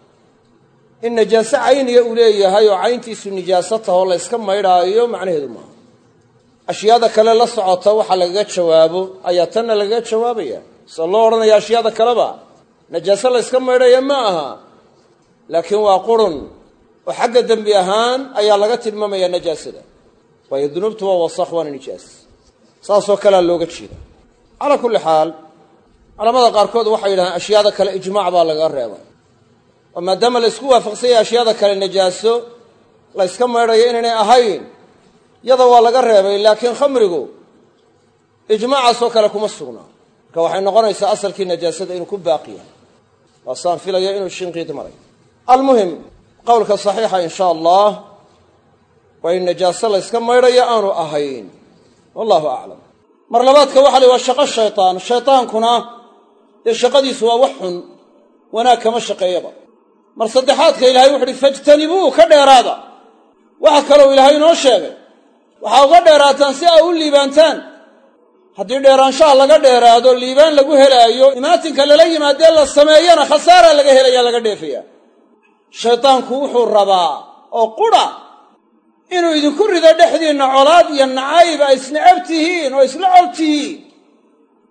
in najaaso cayniga uu leeyahay oo cayntiisu nijaaso tahoo layska maydhaayo macnaheedu maaha ashyaada kale la socota waxa lagaga jawaabo ayaa tanna lagaga jawaabaya sida loo odhanaya ashyaada kaleba najaaso layska maydhaya ma aha laakiin waa qurun oo xagga dembi ahaan ayaa laga tilmaamaya najaasada waayo dunuubtu waa wasakh waana nijaas saasoo kalea looga jeeda calaa kulli xaal culamada qaarkood waxay yidhahdeen ashyaada kale ijmaac baa laga reebay oo maadaama la isku waafaqsanyay ashyaada kale najaaso la yska maydhayo inaynay ahayn yada waa laga reebay laakiin khamrigu ijmaacaasoo kale kuma sugnaa marka waxay noqonaysaa asalkii najaasada inuu ku baaqi yahay waasaan filaya inuu shinqiid maray almuhim qowlka saxiixa in sha allah waa in najaaso la yska maydhayo aanu ahayn wallahu aclam mar labaadka waxa la waa shaqo shaytaan shaytaankuna dee shaqadiisu waa wax xun wanaag kama shaqeeyaba mar saddexaadka ilaahay wuxu uhi fajtanibuu ka dheeraada waxa kaloo ilaahay inoo sheegay waxaa uga dheeraataan si aa u liibaantaan haddii dheeraanshaha laga dheeraado liibaan lagu helaayo imaatinka lala yimaadee la sameeyana khasaara laga helaya laga dheefaya shaytaanku wuxuu rabaa oo qudha inuu idinku rido dhexdiinna colaad iyo nacayb ay isnacab tihiin oo isla col tihiin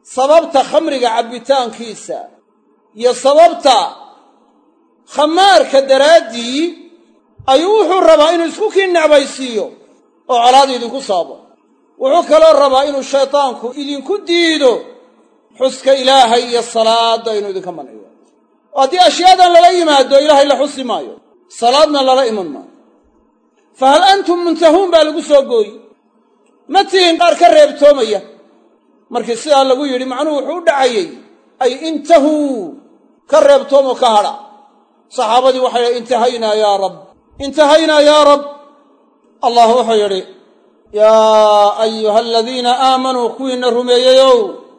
sababta khamriga cabbitaankiisa iyo sababta khamaarka daraaddii ayuu wuxuu rabaa inuu isku kii necbaysiiyo oo colaad idinku saabo. wuxuu kaloo rabaa inuu shaydaanku idinku diido xuska ilaahay iyo salaadda inuu idinka manciyo. oo haddii ashyaadan lala yimaado ilaahay la xusi maayo, salaadna lala iman maayo. fa hal antum muntahuun baa lagu soo gooyi, ma tihin qaar ka reebtoomaya. markii sidaa lagu yidhi macnuhu wuxuu u dhacayey ay intahuu ka reebtoomo ka hadha. saxaabadii waxay yidhi intahaynaa yaa rab, intahaynaa yaa rab. allah wuxuu yidhi yaa ayuha aladiina aamanuu kuwiinna rumeeyeyow,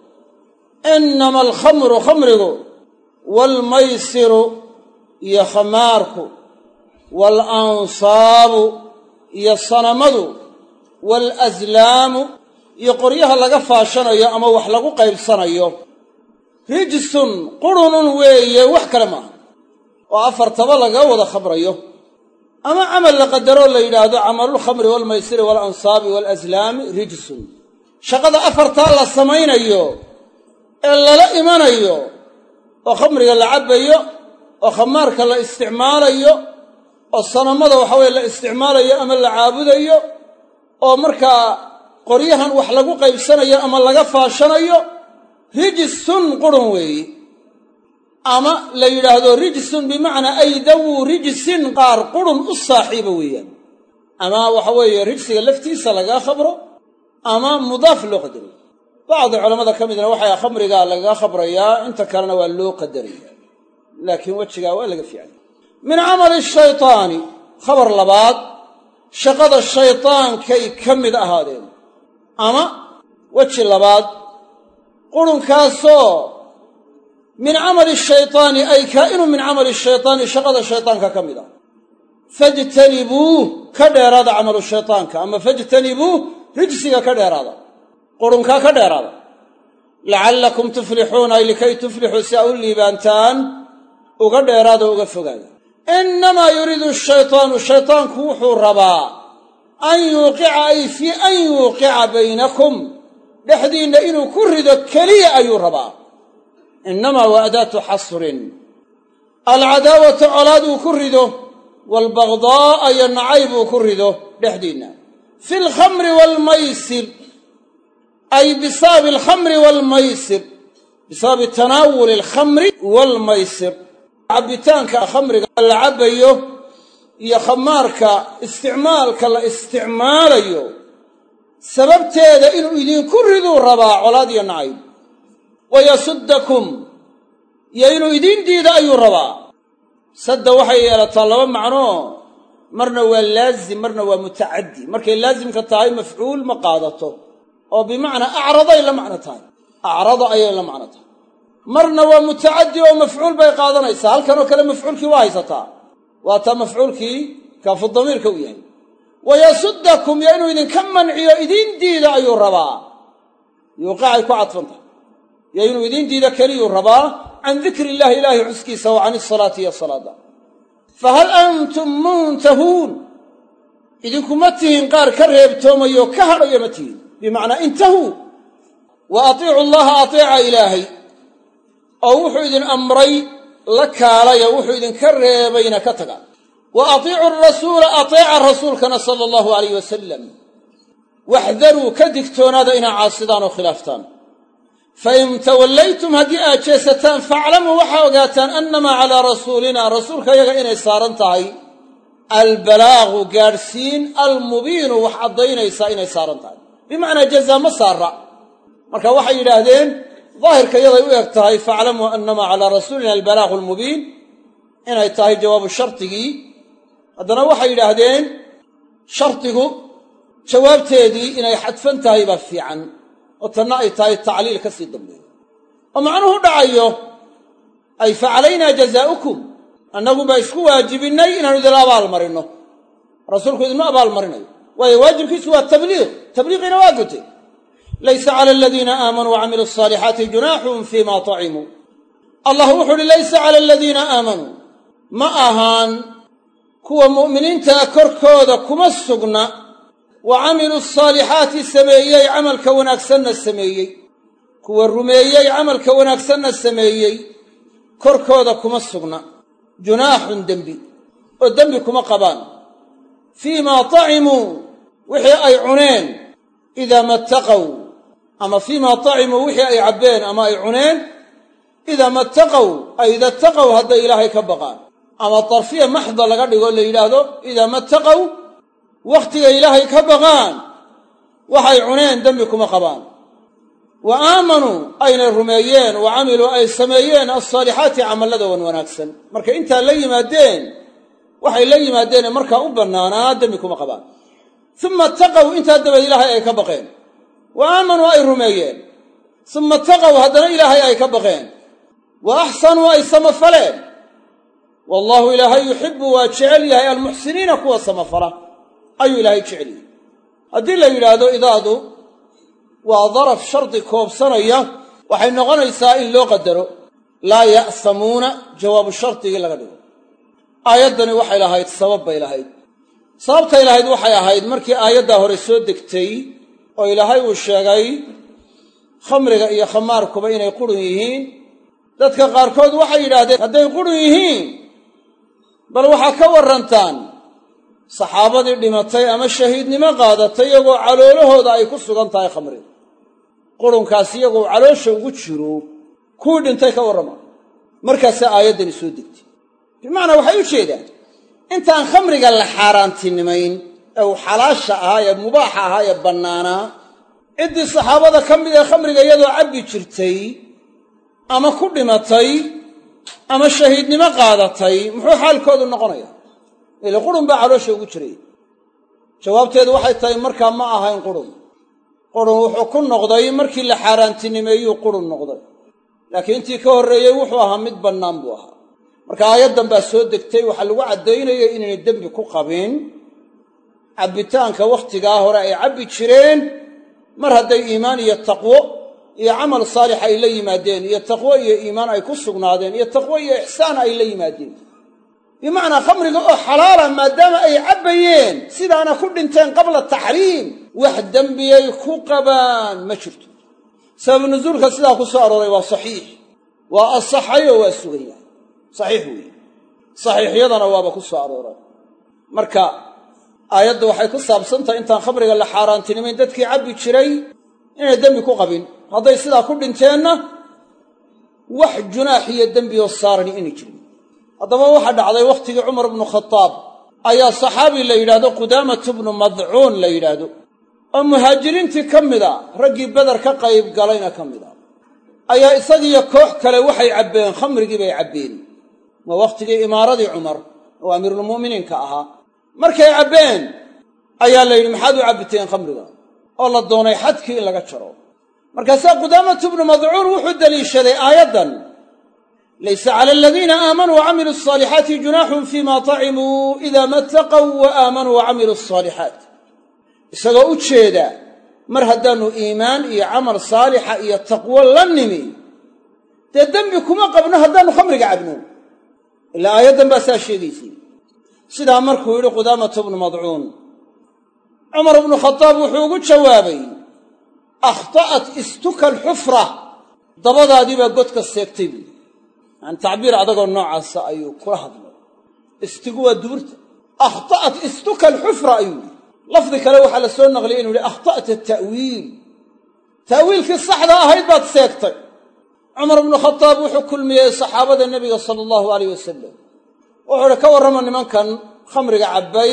innama alkhamru khamrigu waalmaysiru iyo khamaarku waalansaabu iyo sanamadu waalaslaamu iyo qoryaha laga faashanayo ama wax lagu qaybsanayo rijsun qurunun weeye, wax kale maaha. oo afartaba laga wada khabrayo ama camal la qadaroo la yidhaahdo camalulkhamri waalmaysiri waalansaabi waalaslaami rijsun. shaqada afartaa la samaynayo ee lala imanayo oo khamriga la cabbayo oo khamaarka la isticmaalayo oo sanamada waxa weye la isticmaalayo ama la caabudayo oo markaa qoryahan wax lagu qaybsanayo ama laga faashanayo rijsun qurun weeye. ama la yidhaahdo rijsun bimacnaa ay dawuu rijsin qaar qurun u saaxiiba weeyaan. ama waxa weeye rijsiga laftiisa lagaa khabro ama mudaaf loo qadaro. bacdi culammada ka midna waxay khamrigaa lagaga khabrayaa, inta kalena waa loo qadaraya, laakiin wejigaa waa laga fiicnay. min camali shaytaani, khabar labaad, shaqada shaydaankay ka mid ahaadeen. ama weji labaad, qurunkaasoo min camali shaytaani ay kaa'inu min camali shaytaani, shaqada shaytaanka ka mid ah. fajtanibuuh, ka dheeraada camalu shaytaanka, ama fajtanibuuh, rijsiga ka dheeraada, qurunkaa ka dheeraada. lacallakum tuflixuuna, ay likay tuflixuu si aa u liibaantaan, uga dheeraada uga fogaada. innamaa yuriidu shaytaanu, shaytaanku wuxuu rabaa an yuuqica, ay fii an yuuqica baynakum, dhexdiinna inuu ku rido keliya ayuu rabaa. innamaa waa adaatu xasrin, alcadaawata colaad uu ku rido, waalbagdaa'a iyo nacayb uu ku rido dhexdiinna. fi alkhamri waalmaysir, ay bisababi alkhamri waalmaysir, bisababi tanaawuli alkhamri waalmaysir. cabbitaanka khamriga la cabbayo iyo khamaarka isticmaalka la isticmaalayo sababteeda inuu idinku riduu rabaa colaad iyo nacayb. wayasuddakum, iyo inuu idiin diida ayuu rabaa. sadda waxay yeelataa laba macnoo, marna waa laazim marna waa mutacaddi. markay laazimka tahay mafcuul ma qaadato, oo bimacnaa acraday la macno tahay, acrada ayay la macno tahay. marna waa mutacaddi oo mafcuul bay qaadanaysaa. halkanoo kale mafcuulkii waa haysataa, waa taa mafcuulkii kaafu damiirka u yahay. wayasuddakum, iyo inuu idinka manciyo idiin diida ayuu rabaa. yuuqacay ku cadfantahay, iyo inuu idiin diida keliyuu rabaa can dikri illahi, ilaahay xuskiisa, wa can isalaati iyo salaada. fahal antum muntahuun, idinkuma tihin qaar ka reebtoomayo ka hadhayo ma tihin. bimacnaa intahuu. wa atiicu allaha, ateeca ilaahay, oo wuxuu idin amray la kaalaya, wuxuu idinka reebayna ka taga. wa atiicu rasuula, ateeca rasuulkana sala allahu alayh wasalam. waxdaruu, ka digtoonaada inaa caasidaan oo khilaaftaan. fain tawallaytum, haddii aad jeesataan, faaclamuu waxaa ogaataan annamaa calaa rasuulina, rasuulka yaga inay saaran tahay albalaagu, gaadhsiin, almubiinu, wax caddaynaysaa inay saaran tahay. bimacnaa jazaa ma saara. marka waxay yidhaahdeen daahirka yaday u eg tahay faaclamuu annamaa calaa rasuulina albalaagu almubiin, inay tahay jawaabu shardigii. haddana waxay yidhaahdeen shardigu jawaabteedii inay xadfan tahay baa fiican, oo tanna ay tahay tacliil ka sii dambeeyo, oo macnuhu dhacayo ay facalaynaa jazaa'ukum, annagu baa isku waajibinnay inaanu idinla abaalmarinno. rasuulku idinma abaalmarinayo, waayo waajibkiisu waa tabliiq, tabliiqiina waa gutay. laysa cala aladiina aamanuu wacamiluu asaalixaati junaaxun fii ma tacimuu. allah wuxuu uhi laysa cala aladiina aamanuu, ma ahaan kuwa mu'miniintaa korkooda kuma sugna, wa camiluu asaalixaati sameeyey, camalka wanaagsanna sameeyey, kuwa rumeeyey camalka wanaagsanna sameeyey korkooda kuma sugna junaaxun dembi oo dembi kuma qabaan fii maa tacimuu wixii ay cuneen idaa mattaqow ama fii maa tacimuu wixii ay cabbeen ama ay cuneen idaa mattaqow ay ida taqow hadday ilaahay ka baqaan ama darfiya maxda laga dhigo la yidhaahdo idaa mattaqow wakhtiga ilaahay ka baqaan waxay cuneen dembi kuma qabaan wa aamanuu aynay rumeeyeen wa camiluu ay sameeyeen alsaalixaati camallada wan wanaagsan marka intaa la yimaadeen waxay la yimaadeen ee markaa u bannaanaa dembi kuma qabaan uma taqow intaa dabaed ilaahay ay ka baqeen wa aamanuu ay rumeeyeen uma taqow haddana ilaahay ay ka baqeen wa axsanuu ay samafaleen wallaahu ilaahay yuxibbu waa jecel yahay almuxsiniina kuwa samafala ayuu ilaahay jecel yahay haddii la yidhaahdo idaadu waa daraf shardi koobsanaya waxay noqonaysaa in loo qadaro laa ya'samuuna jawaabu shardigii laga dhigo aayaddani waxay lahayd sabab bay lahayd sababtay lahayd waxay ahayd markii aayaddaa hore soo degtay oo ilaahay uu sheegay khamriga iyo khamaarkuba inay qurun yihiin dadka qaarkood waxay yidhaahdeen hadday qurun yihiin bal waxaa ka warrantaan saxaabadii dhimatay ama shahiidnimo qaadatay iyagoo caloolahooda ay ku sugan tahay khamriga qurunkaas iyagoo caloosha ugu jiro kuwii dhintay ka warrama markaasaa aayaddani soo degtay bimacnaa waxay u jeedaan intaan khamriga la xaaraantinimayn ee uu xalaasha ahaa ee mubaaxa ahaa ee bannaanaa ciddii saxaabada ka mid ee khamriga iyadoo cabbi jirtay ama ku dhimatay ama shahiidnimo qaadatay muxuu xaalkoodu noqonayaa ile qurun baa caloosha ugu jiray jawaabteedu waxay tahay markaa ma ahayn qurun qurun wuxuu ku noqday markii la xaaraantinimeeyuu qurun noqday laakiin intii ka horreeyey wuxuu ahaa mid bannaan buu ahaa marka aayaddan baa soo degtay waxaa lagu caddaynayay inaynay dembi ku qabin cabbitaanka wakhtigaa hore ay cabbi jireen mar hadday iimaan iyo taqwo iyo camal saalix ay la yimaadeen iyo taqwo iyo iimaan ay ku sugnaadeen iyo taqwo iyo ixsaan ay la yimaadeen bimacnaa khamriga oo xalaala maadaama ay cabbayeen sidaana ku dhinteen qabla taxriim wax dembiyay ku qabaan ma jirto sababu nusuulka sidaa ku soo arooray waa saxiix waa asaxay oo waa sugan yahay saxiix weeye saxiixyadana waaba ku soo arooray marka aayaddu waxay ku saabsantahay intaan khamriga la xaaraantinimayn dadkii cabbi jiray inay dembi ku qabin hadday sidaa ku dhinteenna wax junaax iyo dembiyoo saarani inay jirin haddaba waxaa dhacday wakhtigii cumar bnu khadaab ayaa saxaabi la yidhaahdo qudaamatu bnu madcuun la yidhaahdo oo muhaajiriintii ka mida raggii beder ka qayb galayna ka mid a ayaa isagiiyo koox kale waxay cabbeen khamrigii bay cabbeen waa wakhtigii imaaradii cumar oo amiirulmu'miniinka ahaa markay cabbeen ayaa la yidhi maxaad u cabbiteen khamriga oo la doonay xadkii in laga jaro markaasaa qudaamatu bnu madcuun wuxuu deliishaday aayaddan laysa cala aladiina aamanuu wacamiluu asaalixaati junaaxun fiima tacimuu idaa mattaqow wa aamanuu wacamiluu asaalixaat isagoo u jeeda mar haddaannu iimaan iyo camal saalixa iyo taqwo la nimi dee dembi kuma qabno haddaannu khamriga cabno ilaa aayaddan baa saa sheegaysay sidaa markuu yidhi qudaamatu bnu madcuun cumar bnu khadaab wuxuu ugu jawaabay akhta'at istuka alxufra dabadaadii baa godka seegtay buui yani tacbiir adagoo noocaasa ayuu kula hadlay istigu waa duburta akhta'at istuka alxufra ayuu yidhi lafdi kale waxaa la soo naqliyay inuu yidhi akhta'ta ta'wiil ta'wiilkii saxda ahayd baad seegtay cumar bnu khadaab wuxuu kulmiyey saxaabada nebiga sala allahu alayh wasalam wuxuu idhi ka warrama nimankan khamriga cabbay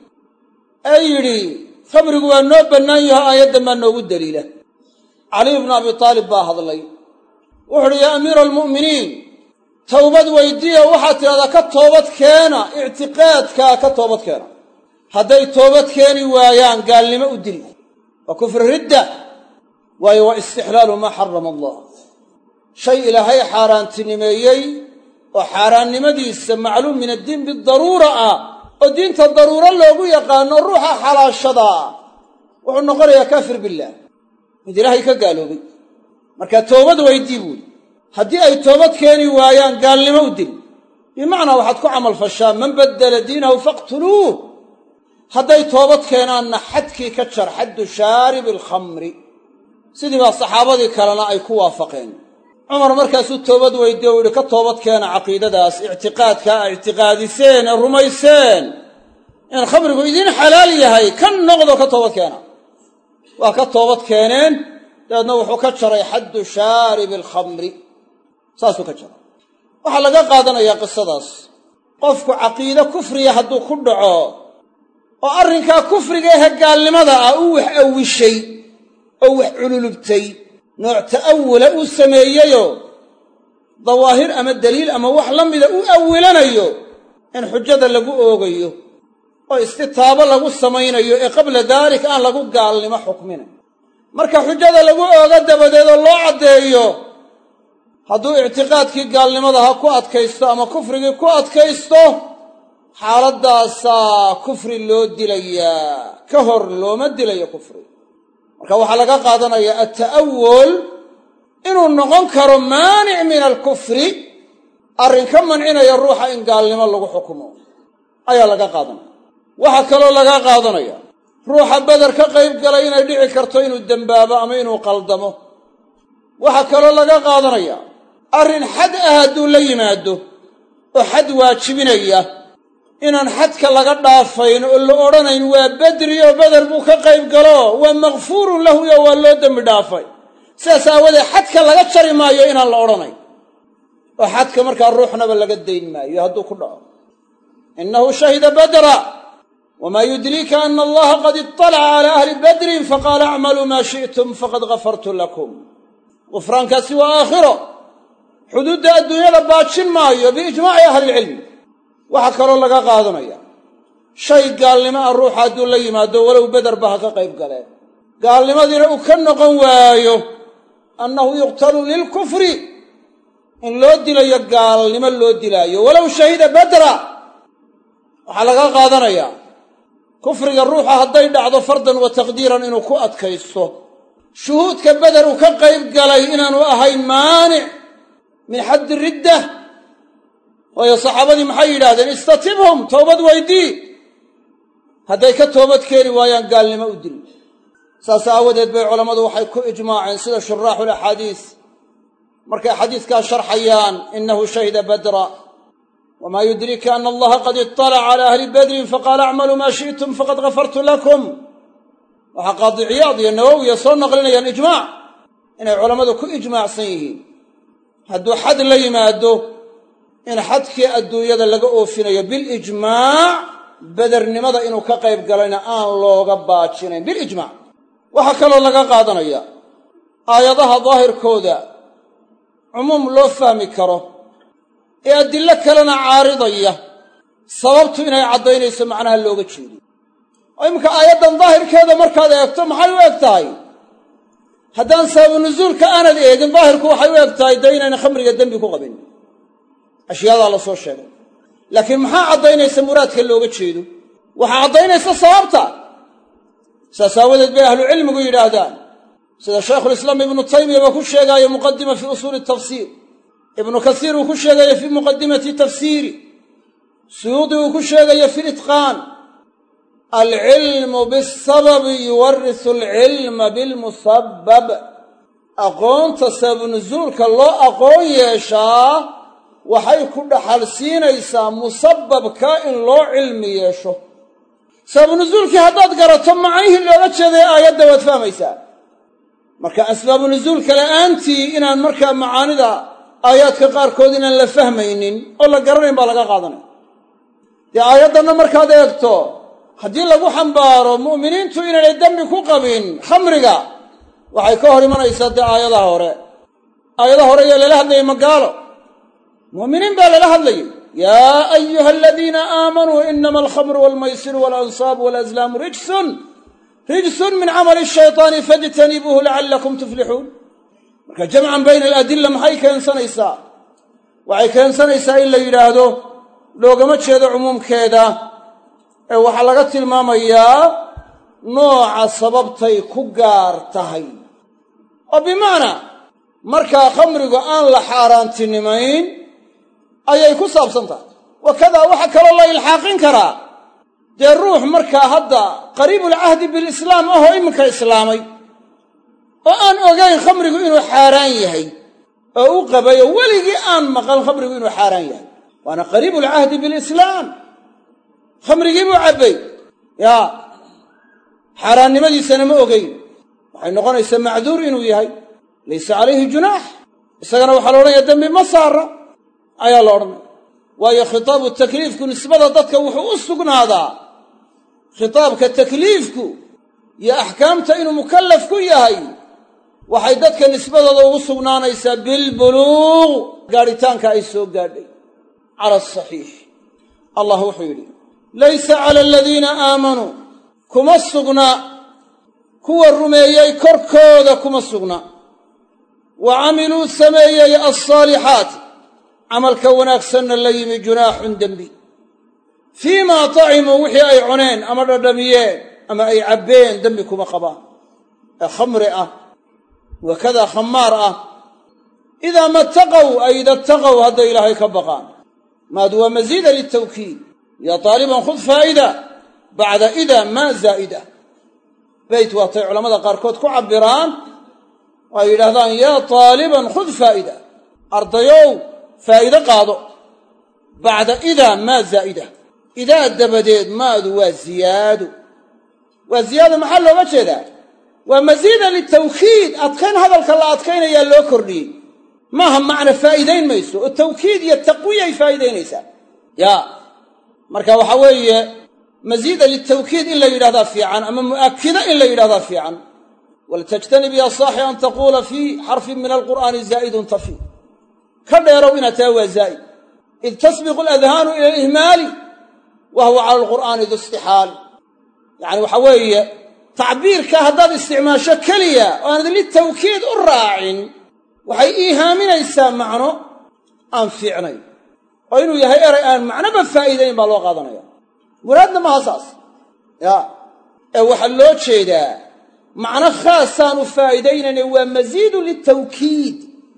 ee yidhi khamrigu waa noo bannaan yaho aayaddan baa noogu daliila caliy bnu abi taalib baa hadlay wuxu uhi yaa amiira almu'miniin towbad weydiiya waxaad tidhahdaa ka toobad keena ictiqaadkaa ka toobad keena hadday toobad keeni waayaan gaalnimo u dili waa kufri ridda waayo waa istixlaalu maa xarama allah shay ilaahay xaaraantinimeeyey oo xaaraannimadiisa macluum min addiin bidaruura ah oo diinta daruuro loogu yaqaano ruuxa xalaashadaa wuxuu noqonayaa kaafir billaah mid ilaahay ka gaaloobay markaa toobad weydii buuli haddii ay toobad keeni waayaan gaalnimo u dil bimacnaa waxaad ku camalfashaa man baddala diinahu faqtuluuh hadday toobad keenaanna xadkii ka jar xaddu shaaribi alkhamri sidii baa saxaabadii kalena ay ku waafaqeen cumar markaasuu toobad weydiye u yidhi ka toobad keena caqiidadaas ictiqaadka a ictiqaadiseen ee rumayseen in khamrigu idiin xalaal yahay ka noqdo ka toobad keena waa ka toobad keeneen dabeedna wuxuu ka jaray xaddu shaaribi alkhamri saasuu ka jaray waxaa laga qaadanayaa qisadaas qofku caqiide kufriya hadduu ku dhaco oo arrinkaa kufriga ehe gaalnimada ah uu wax awishay oo wax cululubtay nooc ta'awula uu sameeyeyo dawaahir ama daliil ama wax la mida uu awilanayo in xujada lagu oogayo oo istitaabo lagu samaynayo ee qabla daalika aan lagu gaalnimo xukminayn marka xujada lagu ooga dabadeed oo loo caddeeyo hadduu ictiqaadkii gaalnimada ha ku adkaysto ama kufrigii ku adkaysto xaaladdaasaa kufri loo dilayaa ka hor looma dilayo kufri marka waxaa laga qaadanayaa atta'awul inuu noqon karo maanic min alkufri arrin ka mancinaya ruuxa in gaalnimo lagu xukumo ayaa laga qaadanaya waxaa kaloo laga qaadanaya ruuxa beder ka qayb galay inay dhici karto inuu dembaabo ama inuu qaldamo waxaa kaloo laga qaadanaya arrin xad ah hadduu la yimaado oo xad waajibinaya inaan xadka laga dhaafayn oo la odhanayn waa bedri oo beder buu ka qayb galo waa makfuurun lahu yo waa loo dembi dhaafay sidaas aawadeed xadka laga jari maayo inaan la odhanayn oo xadka markaa ruuxnaba laga dayn maayo hadduu ku dhaco innahu shahida badra wamaa yudriika ana allaha qad iطalaca calaa ahli badrin faqaala acmaluu maa shi'tum faqad gafartu lakum gufraankaasi waa aakhiro xuduudda adduunyada baajin maayo biijmaaci ahlilcilmi waxaa kaloo laga qaadanaya shay gaalnimo ah ruuxa hadduu la yimaado walow bederba ha ka qayb galeen gaalnimadiina uu ka noqon waayo annahu yuqtalu lilkufri in loo dilayo gaalnimo loo dilaayo walow shahida badra waxaa laga qaadanayaa kufriga ruuxa hadday dhacdo fardan wa taqdiiran inuu ku adkaysto shuhuudka beder uu ka qayb galay inaanu ahayn maanic min xaddi ridda waayo saxaabadii maxay yidhaahdeen istatibhum toobad weydii hadday ka toobad keeni waayaan gaalnimo u dil saas aawadeed bay culammadu waxay ku ijmaaceen sida shuraaxulaxaadiis markay xadiiskaa sharxayaan innahu shahida badra wamaa yudriika ana allaha qad iطalaca calaa ahli badrin faqaala acmaluu maa shi'tum faqad gafartu lakum waxaa qaadi ciyaad iyo nawowiya soo naqlinayaan ijmaac inay culammadu ku ijmaacsan yihiin hadduu xad la yimaado in xadkii adduunyada laga oofinayo bilijmaac bedernimada inuu ka qayb galayna aan looga baajinayn bilijmaac waxaa kaloo laga qaadanaya aayadaha daahirkooda cumuum loo fahmi karo ee adillo kalena caaridaya sababtu inay caddaynayso macnaha looga jeediyo oo iminka aayaddan daahirkeeda markaad eegto maxay u eg tahay haddaan sababu nusuulka aanad eegin daahirku waxay u eg tahay dee inayna khamriga dembi ku qabin ashyaadaa la soo sheegay laakiin maxaa caddaynaysa muraadka looga jeedo waxaa caddaynaysa sababta saas aawadeed bay ahlucilmigu yidhaahdaan sida shaykhulislaam ibnu taymiya baa ku sheegaayo muqadima fii usuuli tafsiir ibnu kasiir uu ku sheegayo fii muqadimati tafsiiri suyuudi uu ku sheegayo fi litqaan alcilmu bisababi yuwarisu alcilma bilmusabab aqoonta sababu nusuulka loo aqoon yeeshaa waxay ku dhaxal siinaysaa musababka in loo cilmi yeesho sababu nusuulkii haddaad garato macnihii looga jeeday aayadda waad fahmaysaa marka asbaabu nusuulka la'aantii inaan markaa macaanida aayaadka qaarkood inaan la fahmaynin oo la garanayn baa laga qaadanaya dee aayaddanna markaad eegto haddii lagu xambaaro mu'miniintu inaanay dembi ku qabin khamriga waxay ka hor imanaysaa dee aayadaha hore aayadaha hore yaa lala hadlayay magaalo mu'miniin baa lala hadlayay yaa ayuha aladiina aamanuu inama alkhamru waalmaysiru waalansaabu waalazlaamu rijsun rijsun min camali ashaytaani fajtanibuuhu lacallakum tuflixuun marka jamcan bayna aladilla maxay keensanaysaa waxay keensanaysaa in la yidhaahdo loogama jeedo cumuumkeeda ee waxaa laga tilmaamayaa nooca sababtay ku gaar tahay oo bimacnaa markaa khamrigu aan la xaaraantinimayn ayay ku saabsan tahay wakadaa waxaa kaloo la ilxaaqin karaa dee ruux markaa hadda qariibulcahdi bilislaam ahoo iminka islaamay oo aan ogayn khamrigu inuu xaaraan yahay oo u qabayo weligii aan maqal khamrigu inuu xaaraan yahay waana qariibulcahdi bilislaam khamrigii buu cabbay yaa xaaraannimadiisana ma ogayn waxay noqonaysaa macduur inuu yahay laysa calayhi junaax isagana waxaa la odhanaya dembi ma saara ayaa la odhanaya waayo khitaabu takliifku nisbada dadka wuxuu u sugnaadaa khitaabka takliifku iyo axkaamta inuu mukallaf ku yahay waxay dadka nisbadooda ugu sugnaanaysaa bilbuluuq gaadhitaanka ay soo gaadhay cala asaxiix allah wuxuu yidhi laysa cala aladiina aamanuu kuma sugna kuwa rumeeyey korkooda kuma sugna wa camiluu sameeyey alsaalixaat camalka wanaagsanna la yimi junaaxun dembi fii maa tacimuu wixii ay cuneen ama dhadhamiyeen ama ay cabbeen dembi kuma qabaan ee khamri ah wakadaa khamaar ah idaa ma ttaqow ay ida ttaqow hadday ilaahay ka baqaan maadu waa masiida litawkiid yaa taaliban khud faa'ida bacda ida maa zaa'ida beyt waatay culammada qaarkood ku cabbiraan oo ay yidhaahdaan yaa taaliban khud faa'ida ardayow faa'iide qaado bacda idaa maa zaa'ida idaa dabadeed maadu waa ziyaado waa ziyaado maxaa looga jeedaa waa masiida litawkiid adkayn hadalka la adkaynayaa loo kordhiyey maaha macna faa'iidayn mayso oo tawkiid iyo taqwiyay faa'iidaynaysaa yaa marka waxaa weeye masiida litawkiid in la yidhahdaa fiican ama mu'akida in la yidhahdaa fiican waltajtanib yaa saaxi an taquula fii xarfin min alqur'aani zaa'idun tafi ka dheerow inaad taha waa zaa'id id tasbiqu aladhaanu ila alihmaali wa huwa cala alqur'aani du istixaal yacani waxaa weeye tacbiirka haddaad isticmaasho keliya oo aanad litawkiid u raacin waxay iihaaminaysaa macno aan fiicnayn oo inuu yahay eray aan macnoba faa'iidayn baa loo qaadanaya muraadna maaha saas yaa ee waxaa loo jeedaa macno khaasaanu faa'iidaynayne waa masiidu litawkiid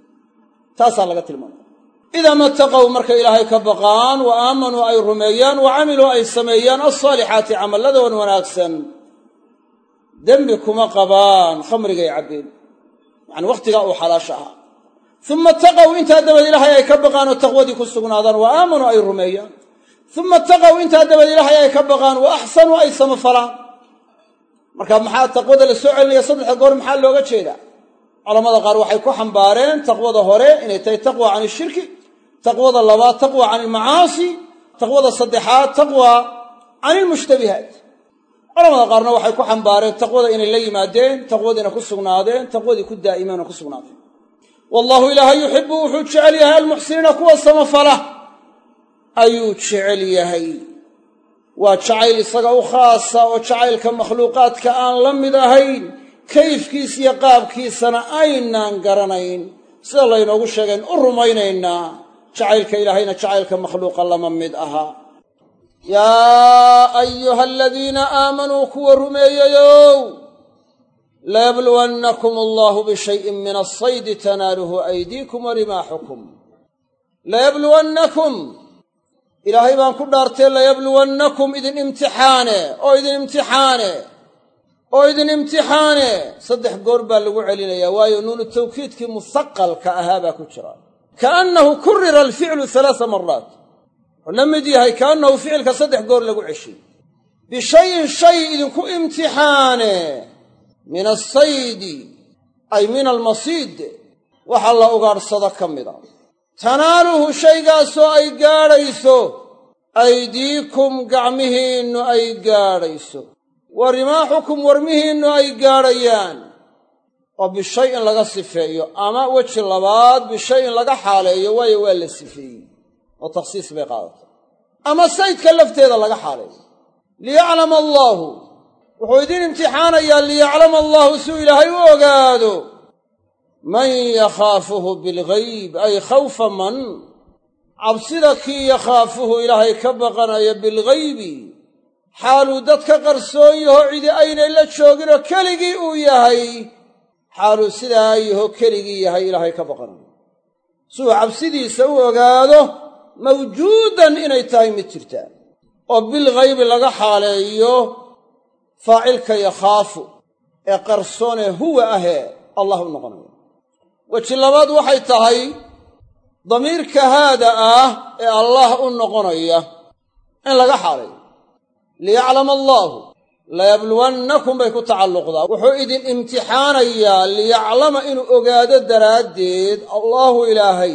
taasaa laga tilmaamaya idaa ma ttaqow markay ilaahay ka baqaan wa aamanuu ay rumeeyaan wa camiluu ay sameeyaan alsaalixaati camalladoon wanaagsan dembi kuma qabaan khamrigay cabbeen yacani wakhtigaa uu xalaasha ahaa uma ttaqow intaa dabaed ilaahay ay ka baqaan oo taqwadii ku sugnaadaan wa aamanuu ay rumeeyaan uma ttaqow intaa dabaed ilaahay ay ka baqaan wa axsanuu ay samafalaan marka maxaa taqwada la soo celinaya saddexa goor maxaa looga jeedaa culammada qaar waxay ku xambaareen taqwada hore inay tahay taqwa can ishirki taqwada labaad taqwa can ilmacaasi taqwada saddexaad taqwa can ilmushtabihaat culamada qaarna waxay ku xambaareen taqwada inay la yimaadeen taqwadiina ku sugnaadeen taqwadii ku daa'imeen oo ku sugnaadeen wallahu ilaahay yuxibu wuxuu jecel yahay almuxsiniina kuwa samafala ayuu jecel yahay waa jacayl isaga u khaasa oo jacaylka makhluuqaadka aan la mid ahayn kayfkiis iyo qaabkiisana aynaan garanayn sida laynoogu sheegayn u rumaynaynaa jacaylka ilaahayna jacaylka makhluuqa lama mid aha yaa ayuha aladiina aamanuu kuwa rumeeyayow layabluwannakum allahu bishayin min asaydi tanaaluhu aydiikum wa rimaaxukum layabluwannakum ilaahay baan ku dhaartee layabluwannakum idin imtixaane oo idin imtixaane oo idin imtixaane saddex goor baa lagu celinayaa waayo nuunu tawkiidkii musaqalka ahaa baa ku jira kaannahu kurira alficlu halaasa maraat wuxuu la mid yahay kaannahu ficilka saddex goor lagu ceshay bishayin shay idinku imtixaane min asaydi ay min almasiid waxa la ugaadhsado ka mida tanaaluhu shaygaasoo ay gaadhayso aydiikum gacmihiinnu ay gaadhayso wa rimaaxukum warmihiinnu ay gaadhayaan oo bishay in laga sifeeyo ama weji labaad bishay in laga xaaleeyo waayo waa la sifeeyey oo takhsiis bay qaadatay ama saydka lafteeda laga xaaleeyo liyaclama allaahu wuxuu idin imtixaanayaa liyaclama allaahu suu ilaahay u ogaado man yakhaafuhu bilghayb ay khawfa man cabsida kii yakhaafuhu ilaahay ka baqanaya bilghaybi xaaluu dadka qarsoon yaho cidi aynay la jooginoo keligii uu yahay xaaluu sidaa yaho keligii yahay ilaahay ka baqanayo suu cabsidiisa u ogaado mawjuudan inay tahay mid jirtaa oo bilghaybi laga xaaleeyo faacilka yakhaafu ee qarsoonee huwa ahee allah u noqonaya. weji labaad waxay tahay damiirka haada ah ee allah u noqonaya in laga xaaleeyo liyaclama allaahu layabluwannakum bay ku tacalluqdaa wuxuu idin imtixaanayaa liyaclama inuu ogaado daraaddeed allaahu ilaahay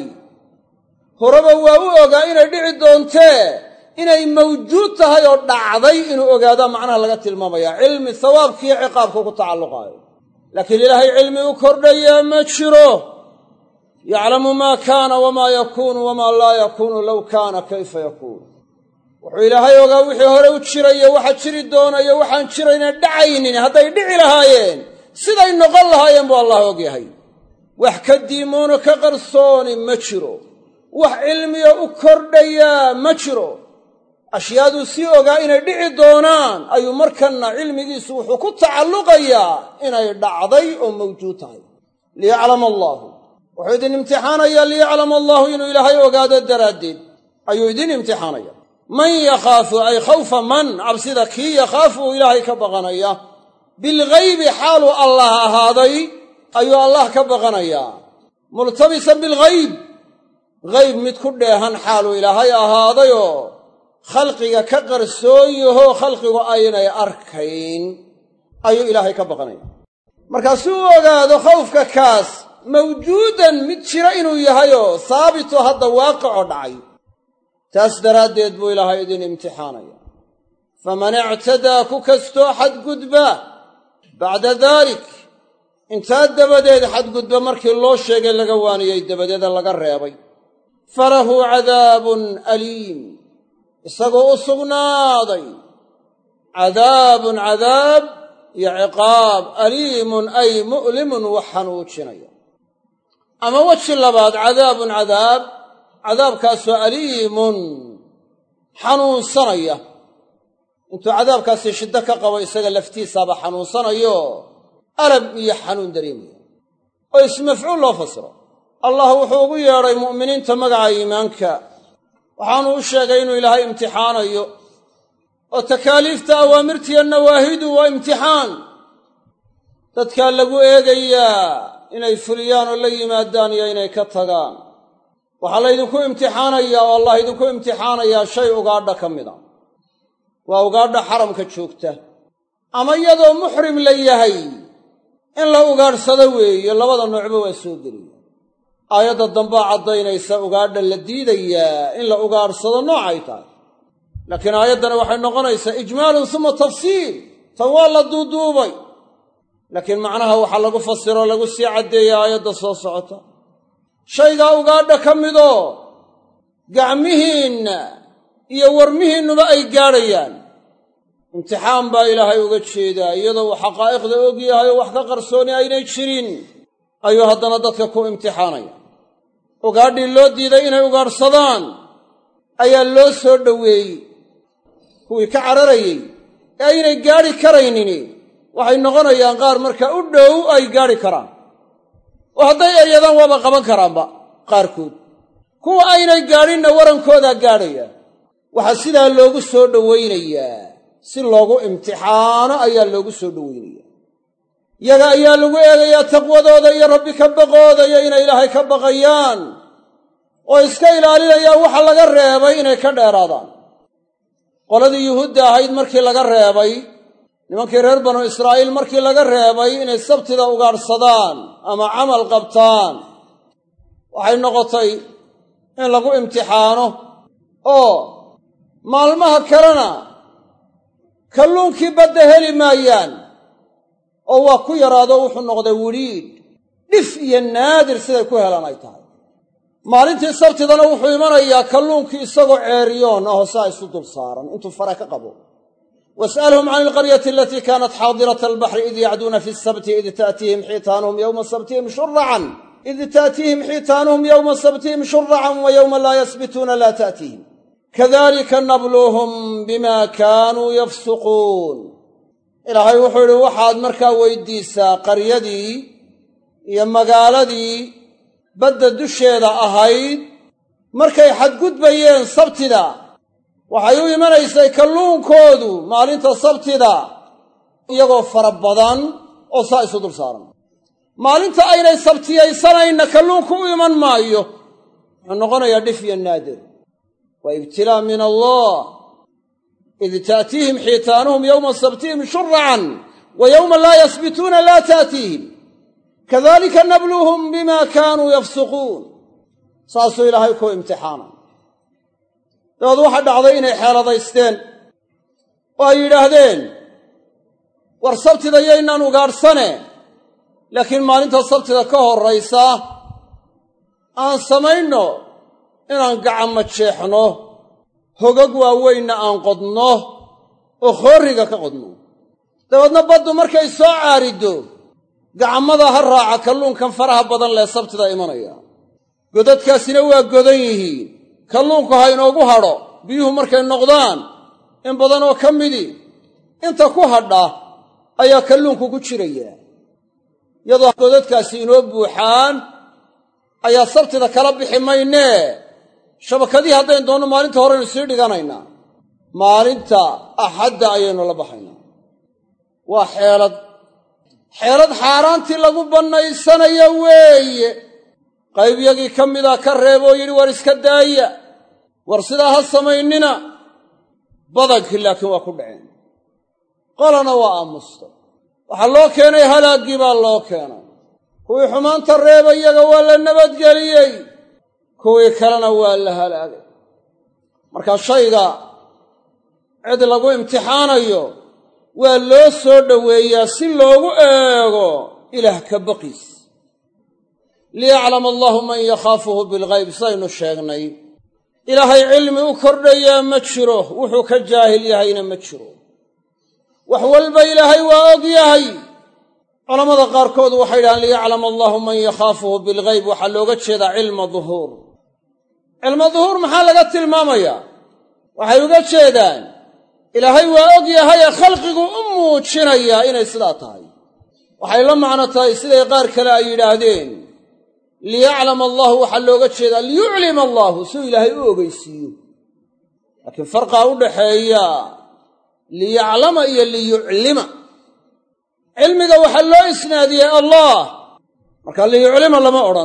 horeba waa u ogaa inay dhici doontee inay mawjuud tahay oo dhacday inuu ogaadaa macnaha laga tilmaamaya cilmi sawaabkiiyo ciqaabka ku tacalluqaayo laakiin ilaahay cilmi u kordhayaa ma jiro yaclamu maa kaana wamaa yakuunu wamaa laa yakuunu low kaana kayfa yakuun wuxuu ilaahay ogaa wixii hore u jirayo waxa jiri doonayo waxaan jirayna dhacaynin hadday dhici lahaayeen siday noqon lahaayeen buu allah og yahay wax ka diimoono ka qarsooni ma jiro wax cilmiya u kordhayaa ma jiro ashyaaduu sii ogaa inay dhici doonaan ayuu markanna cilmigiisu wuxuu ku tacalluqayaa inay dhacday oo mawjuud tahay liyaclama allaahu wuxuu idin imtixaanayaa liyaclama allaahu inuu ilaahay ogaado daraaddeed ayuu idin imtixaanaya man yakhaafu ay khawfa man cabsida kii yakhaafu uu ilaahay ka baqanaya bilghaybi xaaluu allah ahaaday ayuu allah ka baqanayaa multabisan bilghayb hayb mid ku dheehan xaaluu ilaahay ahaadayoo khalqiga ka qarsoon yahoo khalqigu aynay arkayn ayuu ilaahay ka baqanaya markaa si uu ogaado khawfka kaas mawjuudan mid jira inuu yahayoo haabitoo hadda waaqicoo dhacay taas daraaddeed buu ilaahay idin imtixaanaya faman ictadaa ku kastoo xadgudba bacda daalik intaa dabadeed xadgudba markii loo sheegay laga waaniyey dabadeeda laga reebay falahu cadaabun aliim isagoo u sugnaaday cadaabun cadaab iyo ciqaab aliimun ay mu'limun wax xanuujinaya ama weji labaad cadaabun cadaab cadaabkaasoo aliimun xanuunsanaya intuu cadaabkaasi shiddo ka qabo isaga laftiisaaba xanuunsanayo alam iyo xanuun dareemaya oo ismafcuul loo fasiro allah wuxuu ugu yeedhay mu'miniinta magaca iimaanka waxaanuu u sheegay inuu ilaahay imtixaanayo oo takaaliifta awaamirtiiyo nawaahidu waa imtixaan dadkaa lagu eegayaa inay fuliyaan oo la yimaadaan iyo inay ka tagaan waxaa laydinku imtixaanayaa oo allah idinku imtixaanayaa shay ugaadha ka mida waa ugaadha xaramka joogta ama iyadoo muxrim la yahay in la ugaadhsado weeye labada noocba waa soo geliya aayadda dambaa caddaynaysa ugaadha la diidayaa in la ugaadhsado noocay tahay laakiin aayaddani waxay noqonaysaa ijmaalun suma tafsiil tan waa la duuduubay laakiin macnaha waxaa lagu fasiroo lagu sii caddeeyey aayadda soo socota shaygaa ugaadha ka midoo gacmihiinna iyo warmihiinnuba ay gaadhayaan imtixaan baa ilaahay uga jeedaa iyadoo uu xaqaa'iqda og yahay oo wax ka qarsooni aynay jirin ayuu haddana dadka ku imtixaanaya ugaadhii loo diiday inay ugaadhsadaan ayaa loo soo dhoweeyey kuwii ka cararayey ee aynay gaadhi karaynini waxay noqonayaan qaar markaa u dhow ay gaadhi karaan oo hadday eryadaan waaba qaban karaanba qaarkood kuwa aynay gaadhinna warankoodaa gaadhaya waxaa sidaa loogu soo dhowaynayaa si loogu imtixaano ayaa loogu soo dhowaynayaa yaga ayaa lagu eegayaa taqwadooda iyo rabbi ka baqooda iyo inay ilaahay ka baqayaan oo iska ilaalinayaan waxa laga reebay inay ka dheeraadaan qoladii yuhuudda ahayd markii laga reebay nimankii reer banu israa'iil markii laga reebay inay sabtida ugaadhsadaan ama camal qabtaan waxay noqotay in lagu imtixaano oo maalmaha kalena kalluunkii badda heli maayaan oo waa ku yaraado wuxuu noqday widhiidh dhif iyo naadir siday ku helaan ay tahay maalintii sabtidana wuxuu imanayaa kalluunkii isagoo ceeriyoon ahoo saa isu dul saaran intuu fare ka qabo was'alhum can alqaryati alatii kaanat xaadirata albaxri id yacduuna fi sabti id ta'tiihim xiitaanuhum yowma sabtihim shuracan id ta'tiihim xiitaanuhum yowma sabtihim shuracan wa yowma laa yasbituuna laa ta'tiihim kadalika nabluuhum bima kaanuu yafsuquun ilaahay wuxuu idhi waxaad markaa weydiisaa qaryadii iyo magaaladii badda dusheeda ahayd markay xadgudbayeen sabtida waxay u imanaysay kalluunkoodu maalinta sabtida iyagoo fara badan oo saa isu dul saaran maalinta aynay sabtiyaysanayna kalluunku u iman maayo wuxuu noqonayaa dhif iyo naadir waa ibtilaa min allah id ta'tiihim xiitaanuhum yowma sabtihim shurcan wa yowma laa yasbituuna laa ta'tiihim kadalika nabluuhum bima kaanuu yafsuquun saasuu ilaahay ku imtixaanay dabeed waxaa dhacday inay xeeladaysteen oo ay yidhaahdeen war sabtida yaynaan ugaadhsane laakiin maalinta sabtida ka horraysa aan samayno inaan gacama jeexno hogag waaweynna aan qodno oo khoorriga ka qodno dabeedna baddu markay soo caariddo gacamada ha raaca kalluunkan faraha badan lee sabtida imanaya godadkaasina waa godan yihiin kalluunku ha inoogu hadho biyuhu markay noqdaan in badan oo ka midii inta ku hadha ayaa kalluunku ku jiraya iyadoo godadkaasi inoo buuxaan ayaa sabtida kala bixi maynee shabakadii haddayn doonno maalinta horeynu sii dhiganaynaa maalinta axadda ayaynu la baxaynaa waa xeelad xeelad xaaraantii lagu bannaysanayo weeye qaybyagii ka mida ka reeboo yidhi war iska daaya war sidaa ha samaynina badankii laakiin waa ku dhaceen qolana waa aamusta waxaa loo keenay halaaggii baa loo keenay kuwii xumaanta reeba iyaga waa la nabadgeliyey kuwii kalena waa la halaagay markaa shayga cid lagu imtixaanayo waa loo soo dhoweeyaa si loogu eego ilaah ka baqiis liyaclama allahu man yakhaafuhu bilghayb saynu sheegnay ilaahay cilmi u kordhayaa ma jiro wuxuu ka jaahil yahayna ma jiro wax walba ilaahay waa og yahay culammada qaarkood waxay yidhahaan liyaclama allahu man yakhaafuhu bilghayb waxaa looga jeedaa cilma duhuur cilma duhuur maxaa laga tilmaamayaa waxay uga jeedaan ilaahay waa og yahay ee khalqigu u muujinayaa inay sidaa tahay waxay la macno tahay siday qaar kale ay yidhaahdeen liyaclama allahu waxaa looga jeedaa liyuclima allahu suu ilaahay u ogeysiiyo laakiin farqaa u dhaxeeya liyaclama iyo liyuclima cilmiga waxaa loo isnaadiyey allah marka liyuclima lama odhan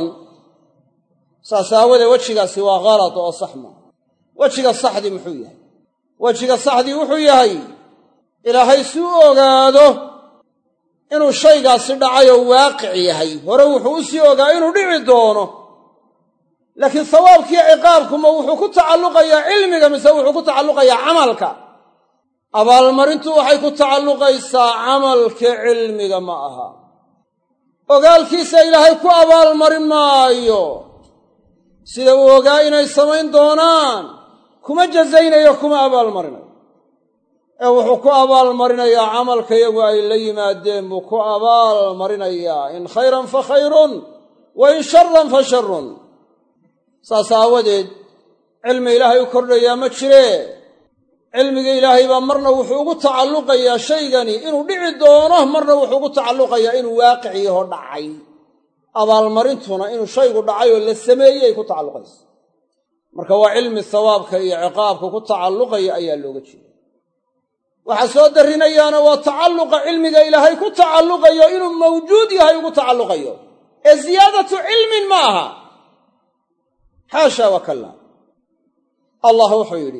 saas aawadee wejigaasi waa kalad oo sax ma wejiga saxdii muxuu yahay wejiga saxdii wuxuu yahay ilaahay si u ogaado inuu shaygaasi dhacay oo waaqic yahay hore wuxuu u sii ogaa inuu dhici doono laakiin sawaabkiiyo ciqaabkuma wuxuu ku tacalluqayaa cilmiga mise wuxuu ku tacalluqayaa camalka abaalmarintu waxay ku tacalluqaysaa camalka cilmiga ma aha ogaalkiisa ilaahay ku abaalmarin maayo sida uu ogaa inay samayn doonaan kuma jazaynayo kuma abaalmarinayo ee wuxuu ku abaalmarinayaa camalka iyagu ay la yimaadeen buu ku abaalmarinayaa in khayran fa khayrun wa in sharan fa sharun saas aawadeed cilmi ilaahay u kordhayaa ma jiree cilmiga ilaahay baa marna wuxuu ugu tacalluqayaa shaygani inuu dhici doono marna wuxuu ugu tacalluqayaa inuu waaqic yaho dhacay abaalmarintuna inuu shaygu dhacay oo la sameeyey ku tacalluqaysa marka waa cilmi sawaabka iyo ciqaabka ku tacalluqaya ayaa looga jeeda waxaa soo darrinayaana waa tacalluqa cilmiga ilaahay ku tacalluqayo inuu mawjuud yahay ugu tacalluqayo ee ziyaadatu cilmin ma aha xaasha wa kalla allah wuxuu yidhi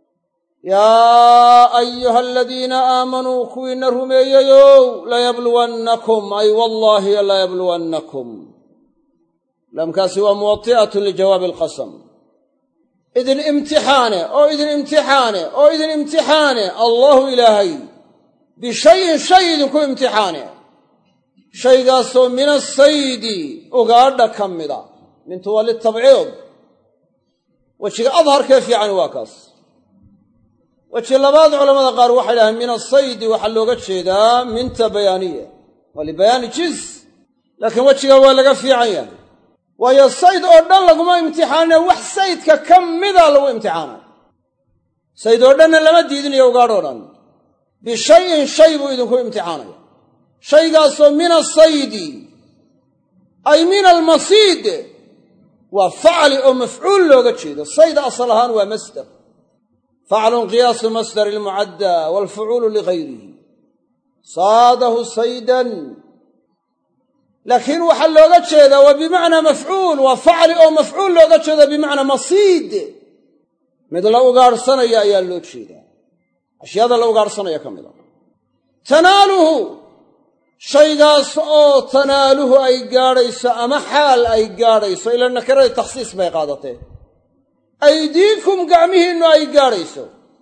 yaa ayuha aladiina aamanuu kuwiinna rumeeyeyow layabluwannakum ay wallaahi layabluwannakum laamkaasi waa muwati'atun lijawaabi alqasam idin imtixaane oo idin imtixaane oo idin imtixaane allahu ilaahay bishayin shay idinku imtixaane shaygaasoo min asaydi ugaadha ka mida mintu waa litabciid wejiga adharkee fiican waa kaas weji labaad culamada qaar waxay dhahaan min asaydi waxaa looga jeedaa minta bayaaniya waa libayaani jins laakiin wejiga waa laga fiican yahay waayo sayd oo dhan laguma imtixaanine wax saydka ka mida lagu imtixaanay sayd oo dhanna lama diidinayo ugaadh oo dhan bishayin shay buu idinku imtixaanaya shaygaasoo min asaydi ay min almasiid waa facli oo mafcuul looga jeedo sayd asal ahaan waa masdar faclun qiyaasu masdar almucadda waalfucuulu ligayrihi saadahu saydan laakiin waxaa looga jeedaa waa bimacnaa mafcuul, waa facli oo mafcuul looga jeeda bimacnaa masiid, mid la ugaadhsanaya ayaa loo jeedaa, ashyaada la ugaadhsanaya ka mida. tanaaluhu shaygaas oo tanaaluhu ay gaadhayso ama xaal ay gaadhayso, ila nakirada takhsiis bay qaadatee, aydiikum gacmihiinnu ay gaadhayso,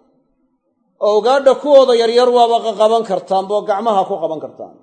oo ugaadha kuwooda yaryar waaba qaban kartaan boo gacmaha ku qaban kartaan.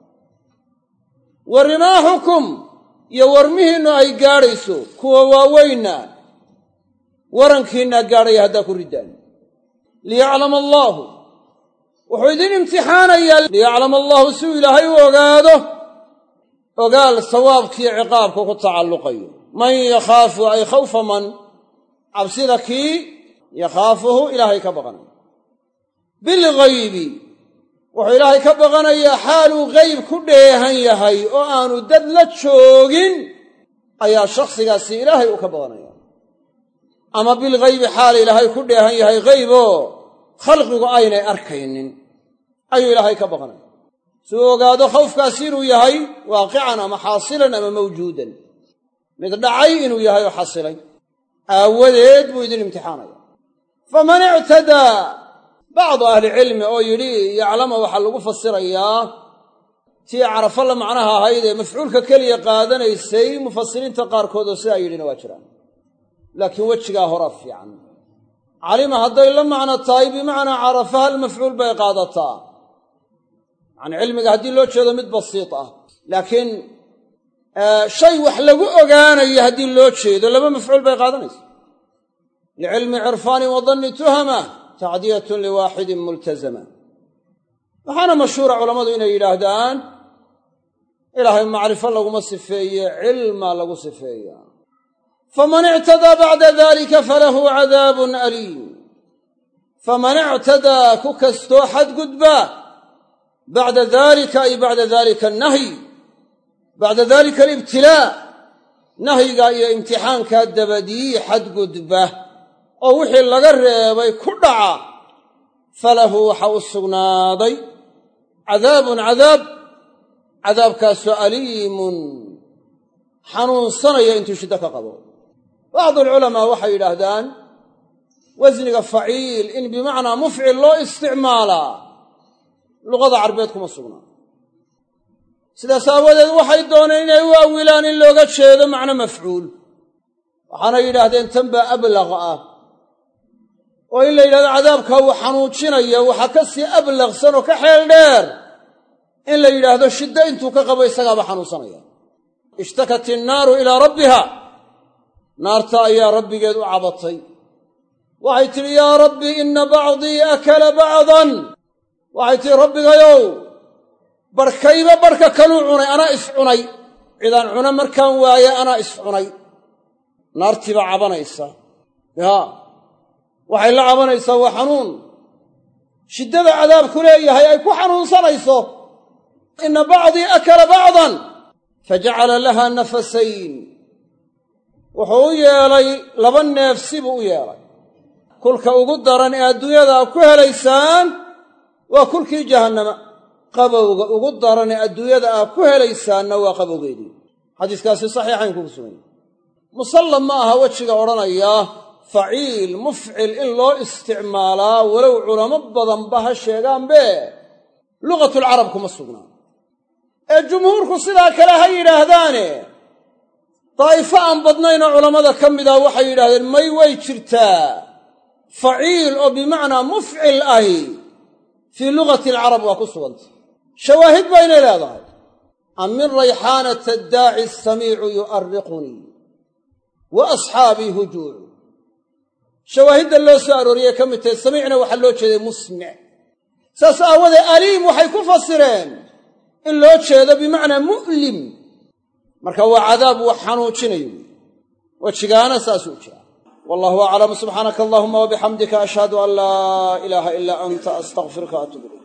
wa rimaaxukum iyo warmihiinnu ay gaadhayso, kuwa waaweynna warankiinnaa gaadhaya haddaa ku riddaan. liyaclama allaahu wuxuu idin imtixaanayaa, liyaclama allaahu si uu ilaahay u ogaado ogaal sawaabkiiyo ciqaabka ku tacalluqayo. man yakhaafu ay khawfa man, cabsida kii yakhaafuhu ilaahay ka baqanaya. bilghaybi wuxuu ilaahay ka baqanayaa xaaluu gayb ku dheehan yahay oo aanu dad la joogin ayaa shakhsigaasi ilaahay u ka baqanaya. ama bilghaybi xaal ilaahay ku dheehan yahay ghayboo khalqigu aynay arkaynin ayuu ilaahay ka baqanaya, si uu ogaado khawfkaasi inuu yahay waaqican ama xaasilan ama mawjuudan, mid dhacay inuu yahay oo xasilay aawadeed buu idin imtixaanaya. faman ictadaa, bacdu ahlicilmi oo yidhi yaclama waxaa lagu fasirayaa tii carafo la macnaha ahayd ee mafcuulka keliya qaadanaysay, mufasiriinta qaarkood oo sidaa yidhina waa jiraan, laakiin wejigaa horaa fiican. calima hadday la macno tahay bimacnaa carafa hal mafcuul bay qaadataa, yacni cilmiga haddii loo jeedo mid basiit ah, laakiin shay wax lagu ogaanayo haddii loo jeedo laba mafcuul bay qaadanaysa. licilmi cirfaanin wa danni tuhama tacdiyatun liwaaxidin multazama. waxaana mashhuura culammadu inay yidhaahdaan ilaahay macrifo laguma sifeeye, cilma lagu sifeeya. faman ictadaa bacda dalika falahu cadaabun aliim. faman ictadaa ku kastoo xadgudba bacda dalika ay bacda dalika annahyi, bacda dalika alibtilaa, nahyiga iyo imtixaankaa dabadii xadgudba oo wixii laga reebay ku dhaca, falahu waxa u sugnaaday cadaabun cadaab, cadaabkaasoo aliimun xanuunsanaya intuu shiddo ka qabo. bacdu alculamaa waxay yidhaahdaan wasniga faciil in bimacnaa mufcil loo isticmaalaa luqada carbeed kuma sugnaa, sidaas aawadeed waxay dooneen inay u awilaan in looga jeedo macno mafcuul, waxaana yidhaahdeen tan baa ablaq ah, oo in la yidhahdo cadaabkaa uu xanuujinaya waxa ka sii ablaqsan oo ka xeel dheer in la yidhaahdo shiddo intuu ka qabo isagaaba xanuunsanaya. ishtakat innaaru ilaa rabbiha, naarta ayaa rabbigeed u cabatay, waxay tidhi yaa rabbi inna bacdii akala bacdan, waxay tidhi rabbigayow barhkayba barhka kaluu cunay, anaa is cunay, cidaan cuna markaan waaye anaa is cunay. naartii baa cabanaysa, yaa waxay la cabanaysaa waa xanuun shiddada cadaabku leeyahay ay ku xanuunsanayso. inna bacdii akala bacdan fajacala laha nafasayn, wuxuu u yeelay laba neefsi buu u yeelay. kulka ugu daran ee adduunyada aad ku helaysaan waa kulkii jahannama, qabowga ugu daran ee adduunyada aad ku helaysaanna waa qabowgeedii. xadiiskaasi saxiixayn kugu sugan yahay. musallam ma aha wejiga odhanaya faciil mufcil in loo isticmaalaa, walow culamo badanba ha sheegaanbe lugatulcarab kuma sugnaa, ee jumhuurku sidaa kale ha yidhaahdaane daa'ifo aan badnaynoo culammada ka mida waxay yidhahdeen may way jirtaa faciil oo bimacnaa mufcil ahi fii lugati alcarab waa ku sugantay, shawaahid ba inay leedahay. am min rayxaanata addaaci asamiicu yu'arriqunii wa asxaabii hujuucu, shawaahidda loo soo arooriyey ka mid tahay. samiicna waxaa loo jeeday musmic, saas aawadee aliim waxay ku fasireen in loo jeedo bimacnaa mu'lim, marka waa cadaab wax xanuujinayo wejigaana saasuu jira. wallahu aclam. subxaanaka allahuma wabixamdika ashhadu an laa ilaaha ilaa anta astaqfiruka wa atuubu ilayk.